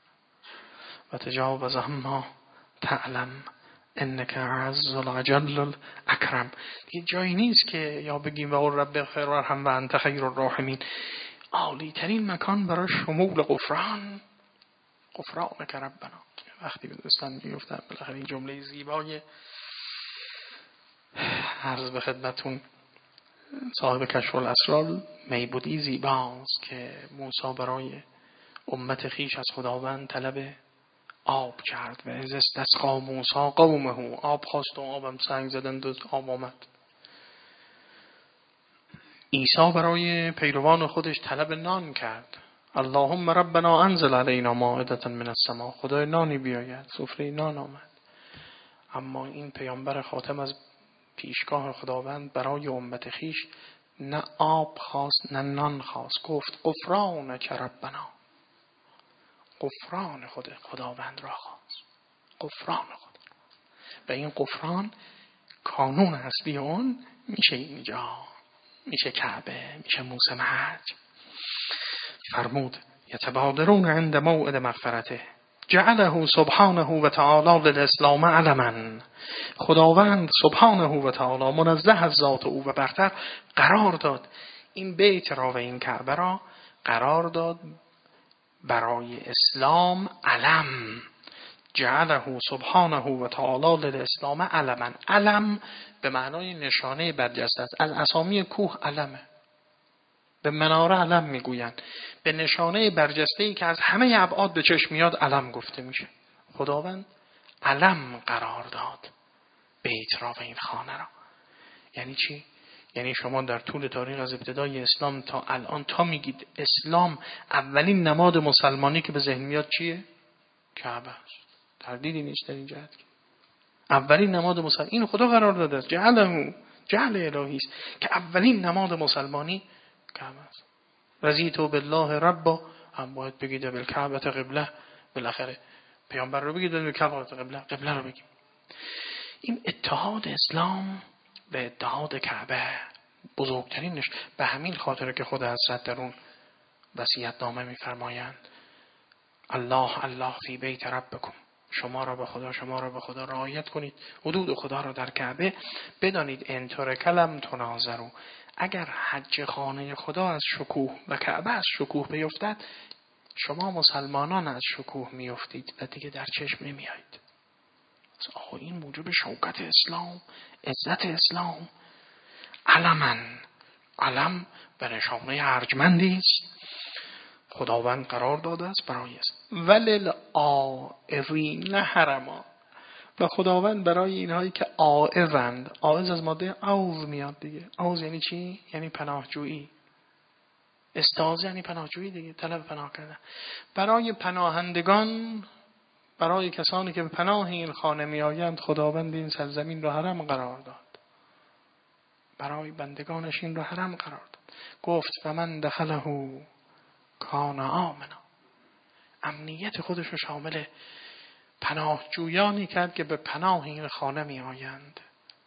و تجاوز عما تعلم انک عز الجل الاکرم. یه جایی نیست که یا بگیم بقول رب اغفر وارحم و انت خیر الراحمین. عالی ترین مکان برای شمول غفران، غفرانک ربنا. وقتی به دوستان میگفتم بالاخره این جمله زیبای عرض به خدمتون صاحب کشف الاسرار میبودی زیباست که موسی برای امت خیش از خداوند طلب آب کرد و از استسقا موسی قومه، آب خواست و آبم سنگ زدند و آب آمد. عیسی برای پیروان خودش طلب نان کرد، اللهم ربنا انزل علینا مائدة من السماء، خدای نانی بیاید، سفره نان آمد. اما این پیامبر خاتم از پیشگاه خداوند برای امت خیش نه آب خواست نه نان خواست، گفت غفرانک ربنا، غفران خود خداوند را خواست، غفران خود. و این غفران کانون اصلی اون میشه اینجا. میشه کعبه، میشه موسم حج. فرمود یتبادرون عند موعد مغفرته جعله سبحانه و تعالی للاسلام علما. خداوند سبحانه و تعالی منزه از ذات او و برتر قرار داد این بیت را و این کعبه را قرار داد برای اسلام علم. جعله سبحانه و تعالی للاسلام علما. علم به معنای نشانه برجسته است. از اسامی کوه علمه، به مناره علم میگویند. به نشانه برجسته‌ای که از همه ابعاد به چشم میاد علم گفته میشه. خداوند علم قرار داد بیت را و این خانه را. یعنی چی؟ یعنی شما در طول تاریخ از ابتدای اسلام تا الان تا میگید اسلام، اولین نماد مسلمانی که به ذهن میاد چیه؟ کعبه است. تردیدی نیست در این جهت. اولین نماد مسلمان این خدا قرار داده است. جعله جعل الهی است که اولین نماد مسلمانی کعبه است. رضیت بالله رب، هم باید بگید بالکعبه قبله. بالاخره پیامبر رو بگید بالکعبه قبله، قبله رو بگید. این اتحاد اسلام به اتحاد کعبه بزرگترین نش. به همین خاطر که خود حضرت در اون وصیت نامه می‌فرمایند الله الله فی بیت ربکم، شما را به خدا شما را به خدا رعایت کنید حدود خدا را در کعبه. بدانید انطور کلم تناظروا، اگر حج خانه خدا از شکوه و کعبه از شکوه بیفتد، شما مسلمانان از شکوه میافتید و دیگه در چشم نمیایید. آه این موجب شوکت اسلام، عزت اسلام. علمن، علم به نشانه ارجمندی است خداوند قرار داده است برای است. ولل آئرین حرما، و خداوند برای اینهایی که آئرند، آئز از ماده آوز میاد دیگه. آوز یعنی چی؟ یعنی پناهجویی. استاذ یعنی پناهجویی دیگه، طلب پناه کردن. برای پناهندگان، برای کسانی که به پناه این خانه می آیند، خداوند این سرزمین رو حرم قرار داد. برای بندگانش این رو حرم قرار داد. گفت و من دخله کان آمنا، امنیت خودش رو شامل پناهجویانی کرد که به پناه این خانه می آیند،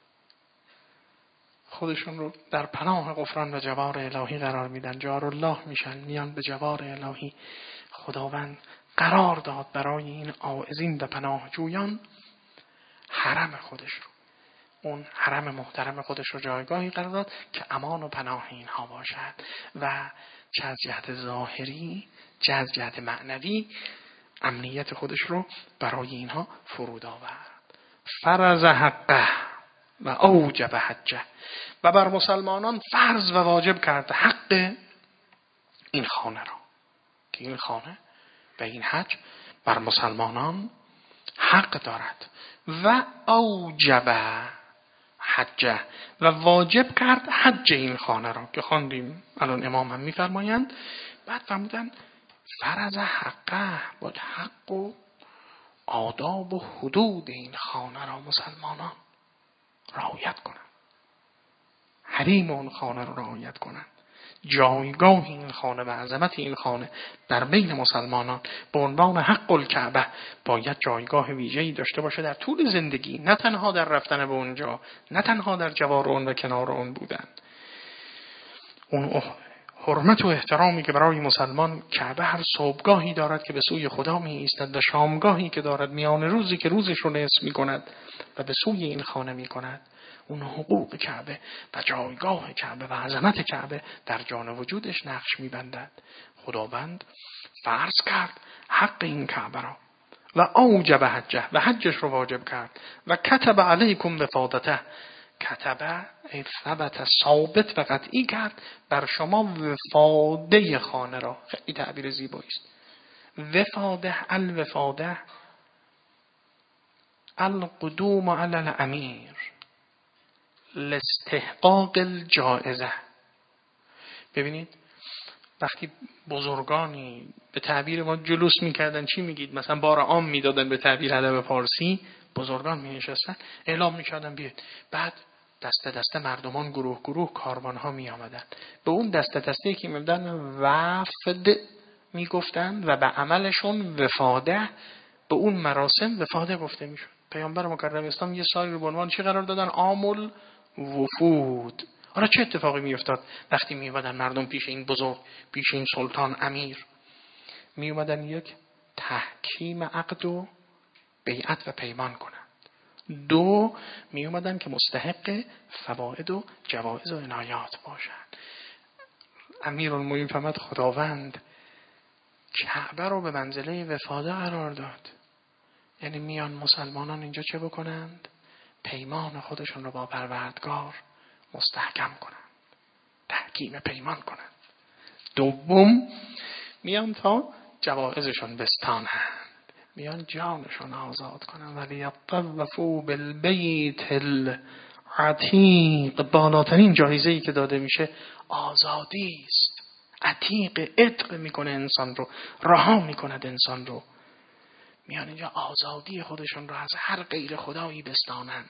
خودشون رو در پناه غفران و جوار الهی قرار میدن، جار الله میشن، میان به جوار الهی. خداوند قرار داد برای این عائزین و پناهجویان حرم خودش رو، اون حرم محترم خودش رو جایگاهی قرار داد که امان و پناه اینها باشد و چه از جهت ظاهری چه از جهت معنوی امنیت خودش رو برای اینها فرود آورد. فرض حقه و اوجب حجه، و بر مسلمانان فرض و واجب کرد حق این خانه را، که این خانه و این حج بر مسلمانان حق دارد. و اوجب حجه، و واجب کرد حج این خانه را که خواندیم الان امام هم میفرمایند. بعد فرمودن فرض حقه، باید حق و آداب و حدود این خانه را مسلمانان رعایت کنند، حریم اون خانه را رعایت کنند. جایگاه این خانه و عظمت این خانه در بین مسلمانان به عنوان حق الکعبه باید جایگاه ویژه‌ای داشته باشه در طول زندگی، نه تنها در رفتن به اونجا، نه تنها در جوار اون و کنار اون بودن. اون حرمت و احترامی که برای مسلمان کعبه هر صبحگاهی دارد که به سوی خدا می ایستد و شامگاهی که دارد میان روزی که روزش رو نصف می کند و به سوی این خانه می کند، اون حقوق کعبه و جایگاه کعبه و عظمت کعبه در جان وجودش نقش می بندد. خداوند فرض کرد حق این کعبه را و اوجب حجه، و حجش رو واجب کرد. و کتب علیکم وفادته، کتبه ای ثبت ثابت و قطعی کرد بر شما وفاده خانه را. خیلی تعبیر زیبایی است. وفاده، الوفاده القدوم علی الامیر لاستحقاق الجائزه. ببینید وقتی بزرگانی به تعبیر ما جلوس میکردن چی میگید؟ مثلا بار عام میدادن به تعبیر ادب فارسی، بزرگان می نشستن اعلام میکردن بیاید. بعد دسته دسته مردمان گروه گروه کاروان ها می آمدن. به اون دسته دسته که می بودن وفد می گفتن و به عملشون وفاده، به اون مراسم وفاده گفته می شد. پیامبر مکرم اسلام یه سالی رو به عنوان چی قرار دادن؟ عامل وفود. حالا چه اتفاقی میافتاد وقتی میومدن مردم پیش این بزرگ، پیش این سلطان امیر، میومدن یک تحکیم عقد و بیعت و پیمان کنند. دو، میومدن که مستحق فواید و جوایز و عنایات باشند. امیرالمومنین فرمود خداوند کعبه رو به منزله وفاده قرار داد. یعنی میان مسلمانان اینجا چه بکنند؟ پیمان خودشون رو با پروردگار مستحکم کنند، تحکیم پیمان کنند. دوم، میان تا جوایزشون بستانند، میان جانشون آزاد کنند. ولی یطوفوا بالبیت العتیق، بالاترین جایزه‌ای که داده میشه آزادی است. عتیق، عتق میکنه انسان رو، رها میکند انسان رو. میان اینجا آزادی خودشون رو از هر غیر خدایی بستانند،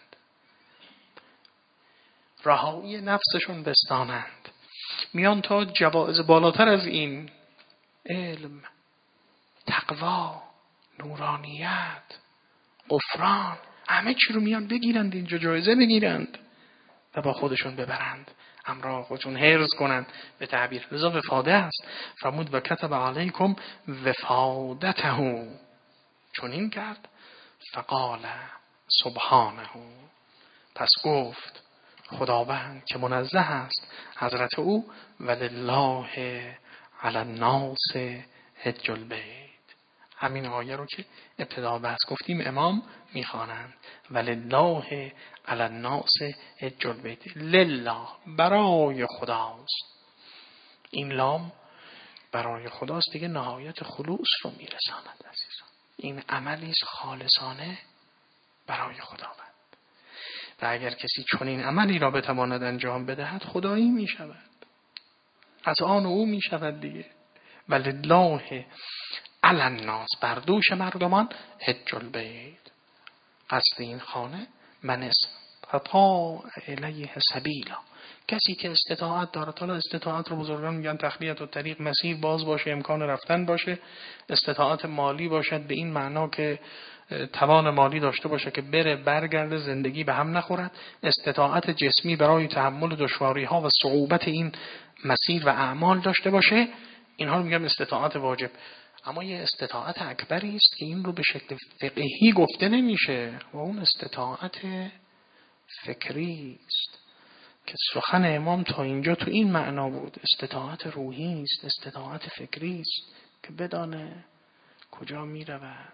رهایی نفسشون بستانند. میان تا جوایز بالاتر از این، علم، تقوا، نورانیت، غفران، همه چی رو میان بگیرند، اینجا جایزه بگیرند و با خودشون ببرند، همراه خودشون حرز کنند. به تعبیر لذا وفاده است. فرمود و کتب علیکم وفادته، چون این کرد فقال سبحانه، پس گفت خداوند که منزه است حضرت او، ولله علی الناس حج البیت. همین آیه رو که ابتدا بحث گفتیم امام میخوانند، ولله علی الناس حج البیت. لله برای خداست، این لام برای خداست دیگه، نهایت خلوص رو میرساند عزیزان. این عملی است خالصانه برای خداوند و اگر کسی چنین عملی را بتواند انجام بدهد خدایی می شود، از آن او می شود دیگه. ولله علی الناس، بر دوش مردمان، حج البیت، قصد این خانه، من استطاع الیه سبیلا، کسی که استطاعت دارد. حالا استطاعت رو بزرگان میگن تخلیت و طریق، مسیر باز باشه، امکان رفتن باشه، استطاعت مالی باشد به این معنا که توان مالی داشته باشه که بره برگرده، زندگی به هم نخورد، استطاعت جسمی برای تحمل دشواری ها و صعوبت این مسیر و اعمال داشته باشه. اینها رو میگم استطاعت واجب. اما یه استطاعت اکبری است که این رو به شکل فقهی گفته نمیشه و اون استطاعت فکری است که سخن امام تا اینجا تو این معنا بود. استطاعت روحی است، استطاعت فکری است که بدانه کجا می رود.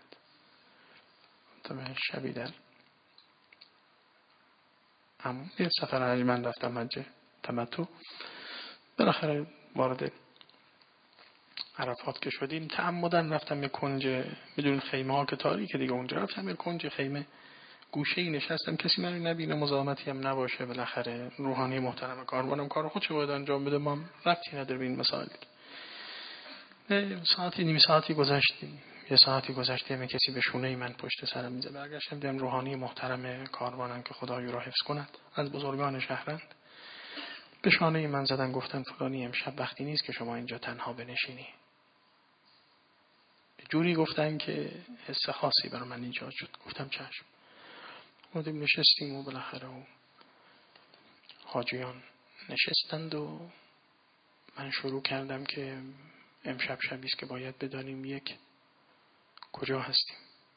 شبی در همون یه سفر حج من رفتم حج تمتع، بالاخره وارد عرفات که شدیم تعمدن رفتم یه کنج، بدون خیمه ها که تاریکه دیگه، اونجا رفتم یه کنج خیمه گوشه ای نشستم، کسی منو نبینه، مزاحمتی هم نباشه. بالاخره روحانی محترم کاروانم کارو خودش باید انجام بده، ما ربطی نداره به این مسائل. ساعتی نیم ساعتی گذشتیم، یه ساعتی گذشته من کسی به شونه من پشت سرم میزه. برگشتم دیدم روحانی محترم کاروانم که خدای را حفظ کند، از بزرگان شهرند، به شانه من زدن گفتن فلانی امشب وقتی نیست که شما اینجا تنها بنشینی. جوری گفتن که حس خاصی برای من ایجاد شد. گفتم چشم. اومدیم نشستیم و بالاخره و حاجیان نشستند و من شروع کردم که امشب شبیست که باید بدانیم یک کجا هستیم،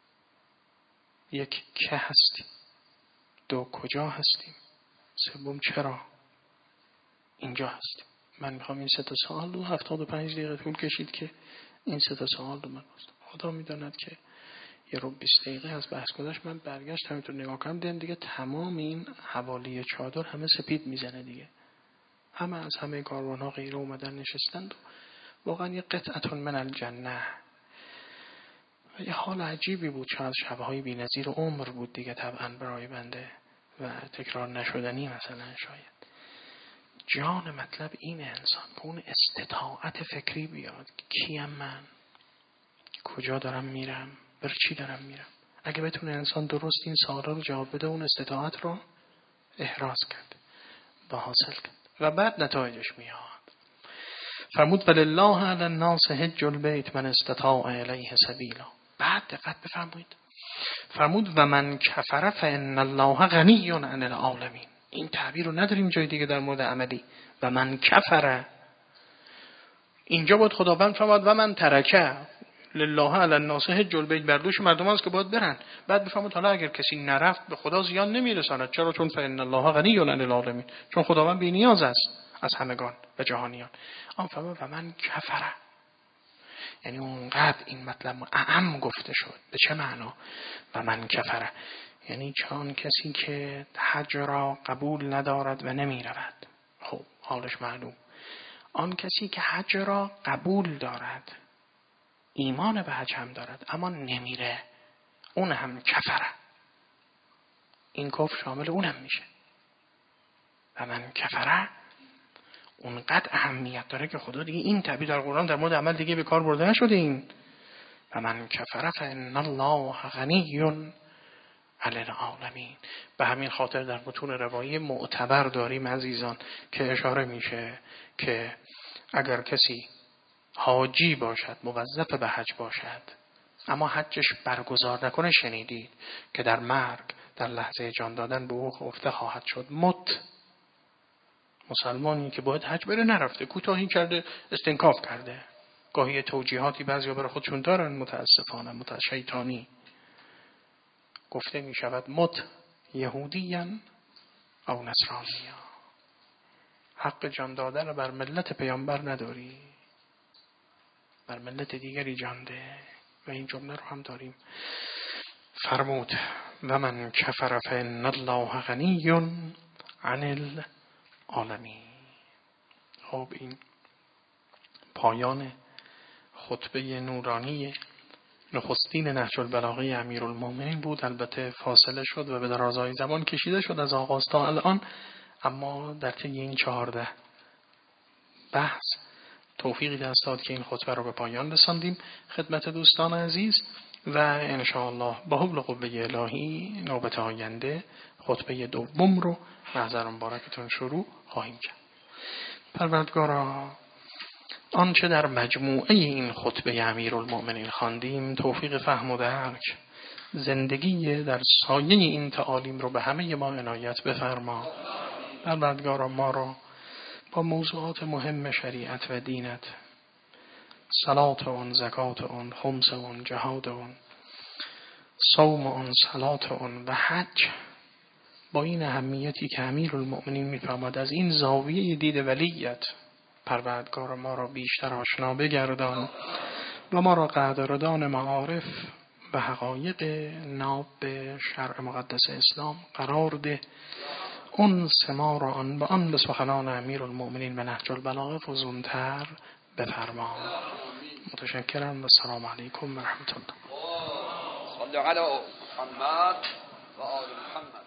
یک که هستیم، دو کجا هستیم، سوم چرا اینجا هستیم. من میخوام این سه تا سوال رو هفتاد و پنج دقیقه طول کشید که این سه تا سوال رو من بستم. خدا میداند که یه رو بیست دقیقه از بحث گذشت، من برگشت همینطور نگاه کردم دیدم دیگه تمام این حوالی چادر همه سپید میزنه دیگه، همه از همه کاروان ها غیره اومدن نشستند و واقعا یه قطعه من الجنه. یه حال عجیبی بود، شاید شبهای بی‌نظیر عمر بود دیگه طبعا برای بنده و تکرار نشدنی مثلا شاید. جان مطلب این انسان که اون استطاعت فکری بیاد، کیم من، کجا دارم میرم، بر چی دارم میرم. اگه بتونه انسان درست این سوالا رو جواب بده، اون استطاعت رو احراز کرد و حاصل کرد و بعد نتایجش میاد. فرمود ولله علی الناس حج البیت من استطاع الیه سبیلا. بعد دقت بفرمایید، فرمود و من کفر فان الله غنی عن العالمین. این تعبیر رو نداریم جای دیگه در مورد عملی. و من کفره، اینجا بود خداوند فرمود و من ترکه لله علی الناس حج البیت، بر دوش مردم هست که باید برن. بعد بفرمود حالا اگر کسی نرفت به خدا زیان نمیرساند. چرا؟ چون فإن الله غنی عن العالمین، چون خداوند بی نیاز است از همگان و جهانیان. آن فرمود و من کفره، یعنی اونقدر این مطلب اعم گفته شد. به چه معنا؟ و من کفره یعنی چون کسی که حج را قبول ندارد و نمی رود. خب حالش معلوم. آن کسی که حج را قبول دارد، ایمان به حج هم دارد، اما نمیره، اون هم کفره. این کفر شامل اونم میشه. و من کفره اونقدر اهمیت داره که خدا دیگه این تعبیر در قرآن در مورد عمل دیگه به کار برده نشده. این و من کفره فإن الله غنی علی العالمین. به همین خاطر در متون روایی معتبر داریم عزیزان که اشاره میشه که اگر کسی حاجی باشد، موظف به حج باشد، اما حجش برگزار نکنه، شنیدید که در مرگ، در لحظه جان دادن به او گفته خواهد شد مت. مسلمانی که باید حج بره نرفته، کوتاهی کرده، استنکاف کرده، گاهی توجیهاتی بعضیا برای خودشون دارن متاسفانه متشیطانی، گفته می شود مت یهودیان او نصرانیان، حق جان دادن بر ملت پیامبر نداری، بر ملت دیگری جان ده. و این جمله رو هم داریم. فرمود و من کفر فإن الله غنی عن العالمین. خب این پایان خطبه نورانی نخستین نهج البلاغه امیرالمومنین بود. البته فاصله شد و به درازای زمان کشیده شد از آغاز تا الان، اما در طی این چهارده بحث توفیقی دست داد که این خطبه رو به پایان رساندیم خدمت دوستان عزیز. و ان شاء الله با حول قوه الهی نوبت آینده خطبه دوم رو محضر مبارکتون شروع خواهیم کرد. پروردگارا آنچه در مجموعه این خطبه امیرالمؤمنین خواندیم توفیق فهم و درک، زندگی در سایه این تعالیم رو به همه ما عنایت بفرما. پروردگارا ما را با موضوعات مهم شریعت و دینت، صلات اون، زکات اون، خمس اون، جهاد اون، صوم اون، صلات اون و حج، با این اهمیتی که امیرالمؤمنین میفرماد از این زاویه دید ولیت پروردگار ما را بیشتر آشنا بگردان و ما را قدردان معارف و حقایق ناب به شرع مقدس اسلام قرار ده. اون سما را آن با آن به سخنان امیرالمؤمنین به نهج البلاغه فزونتر بفرما. متشکرم و السلام علیکم و رحمت الله. صلی علی محمد و آل محمد.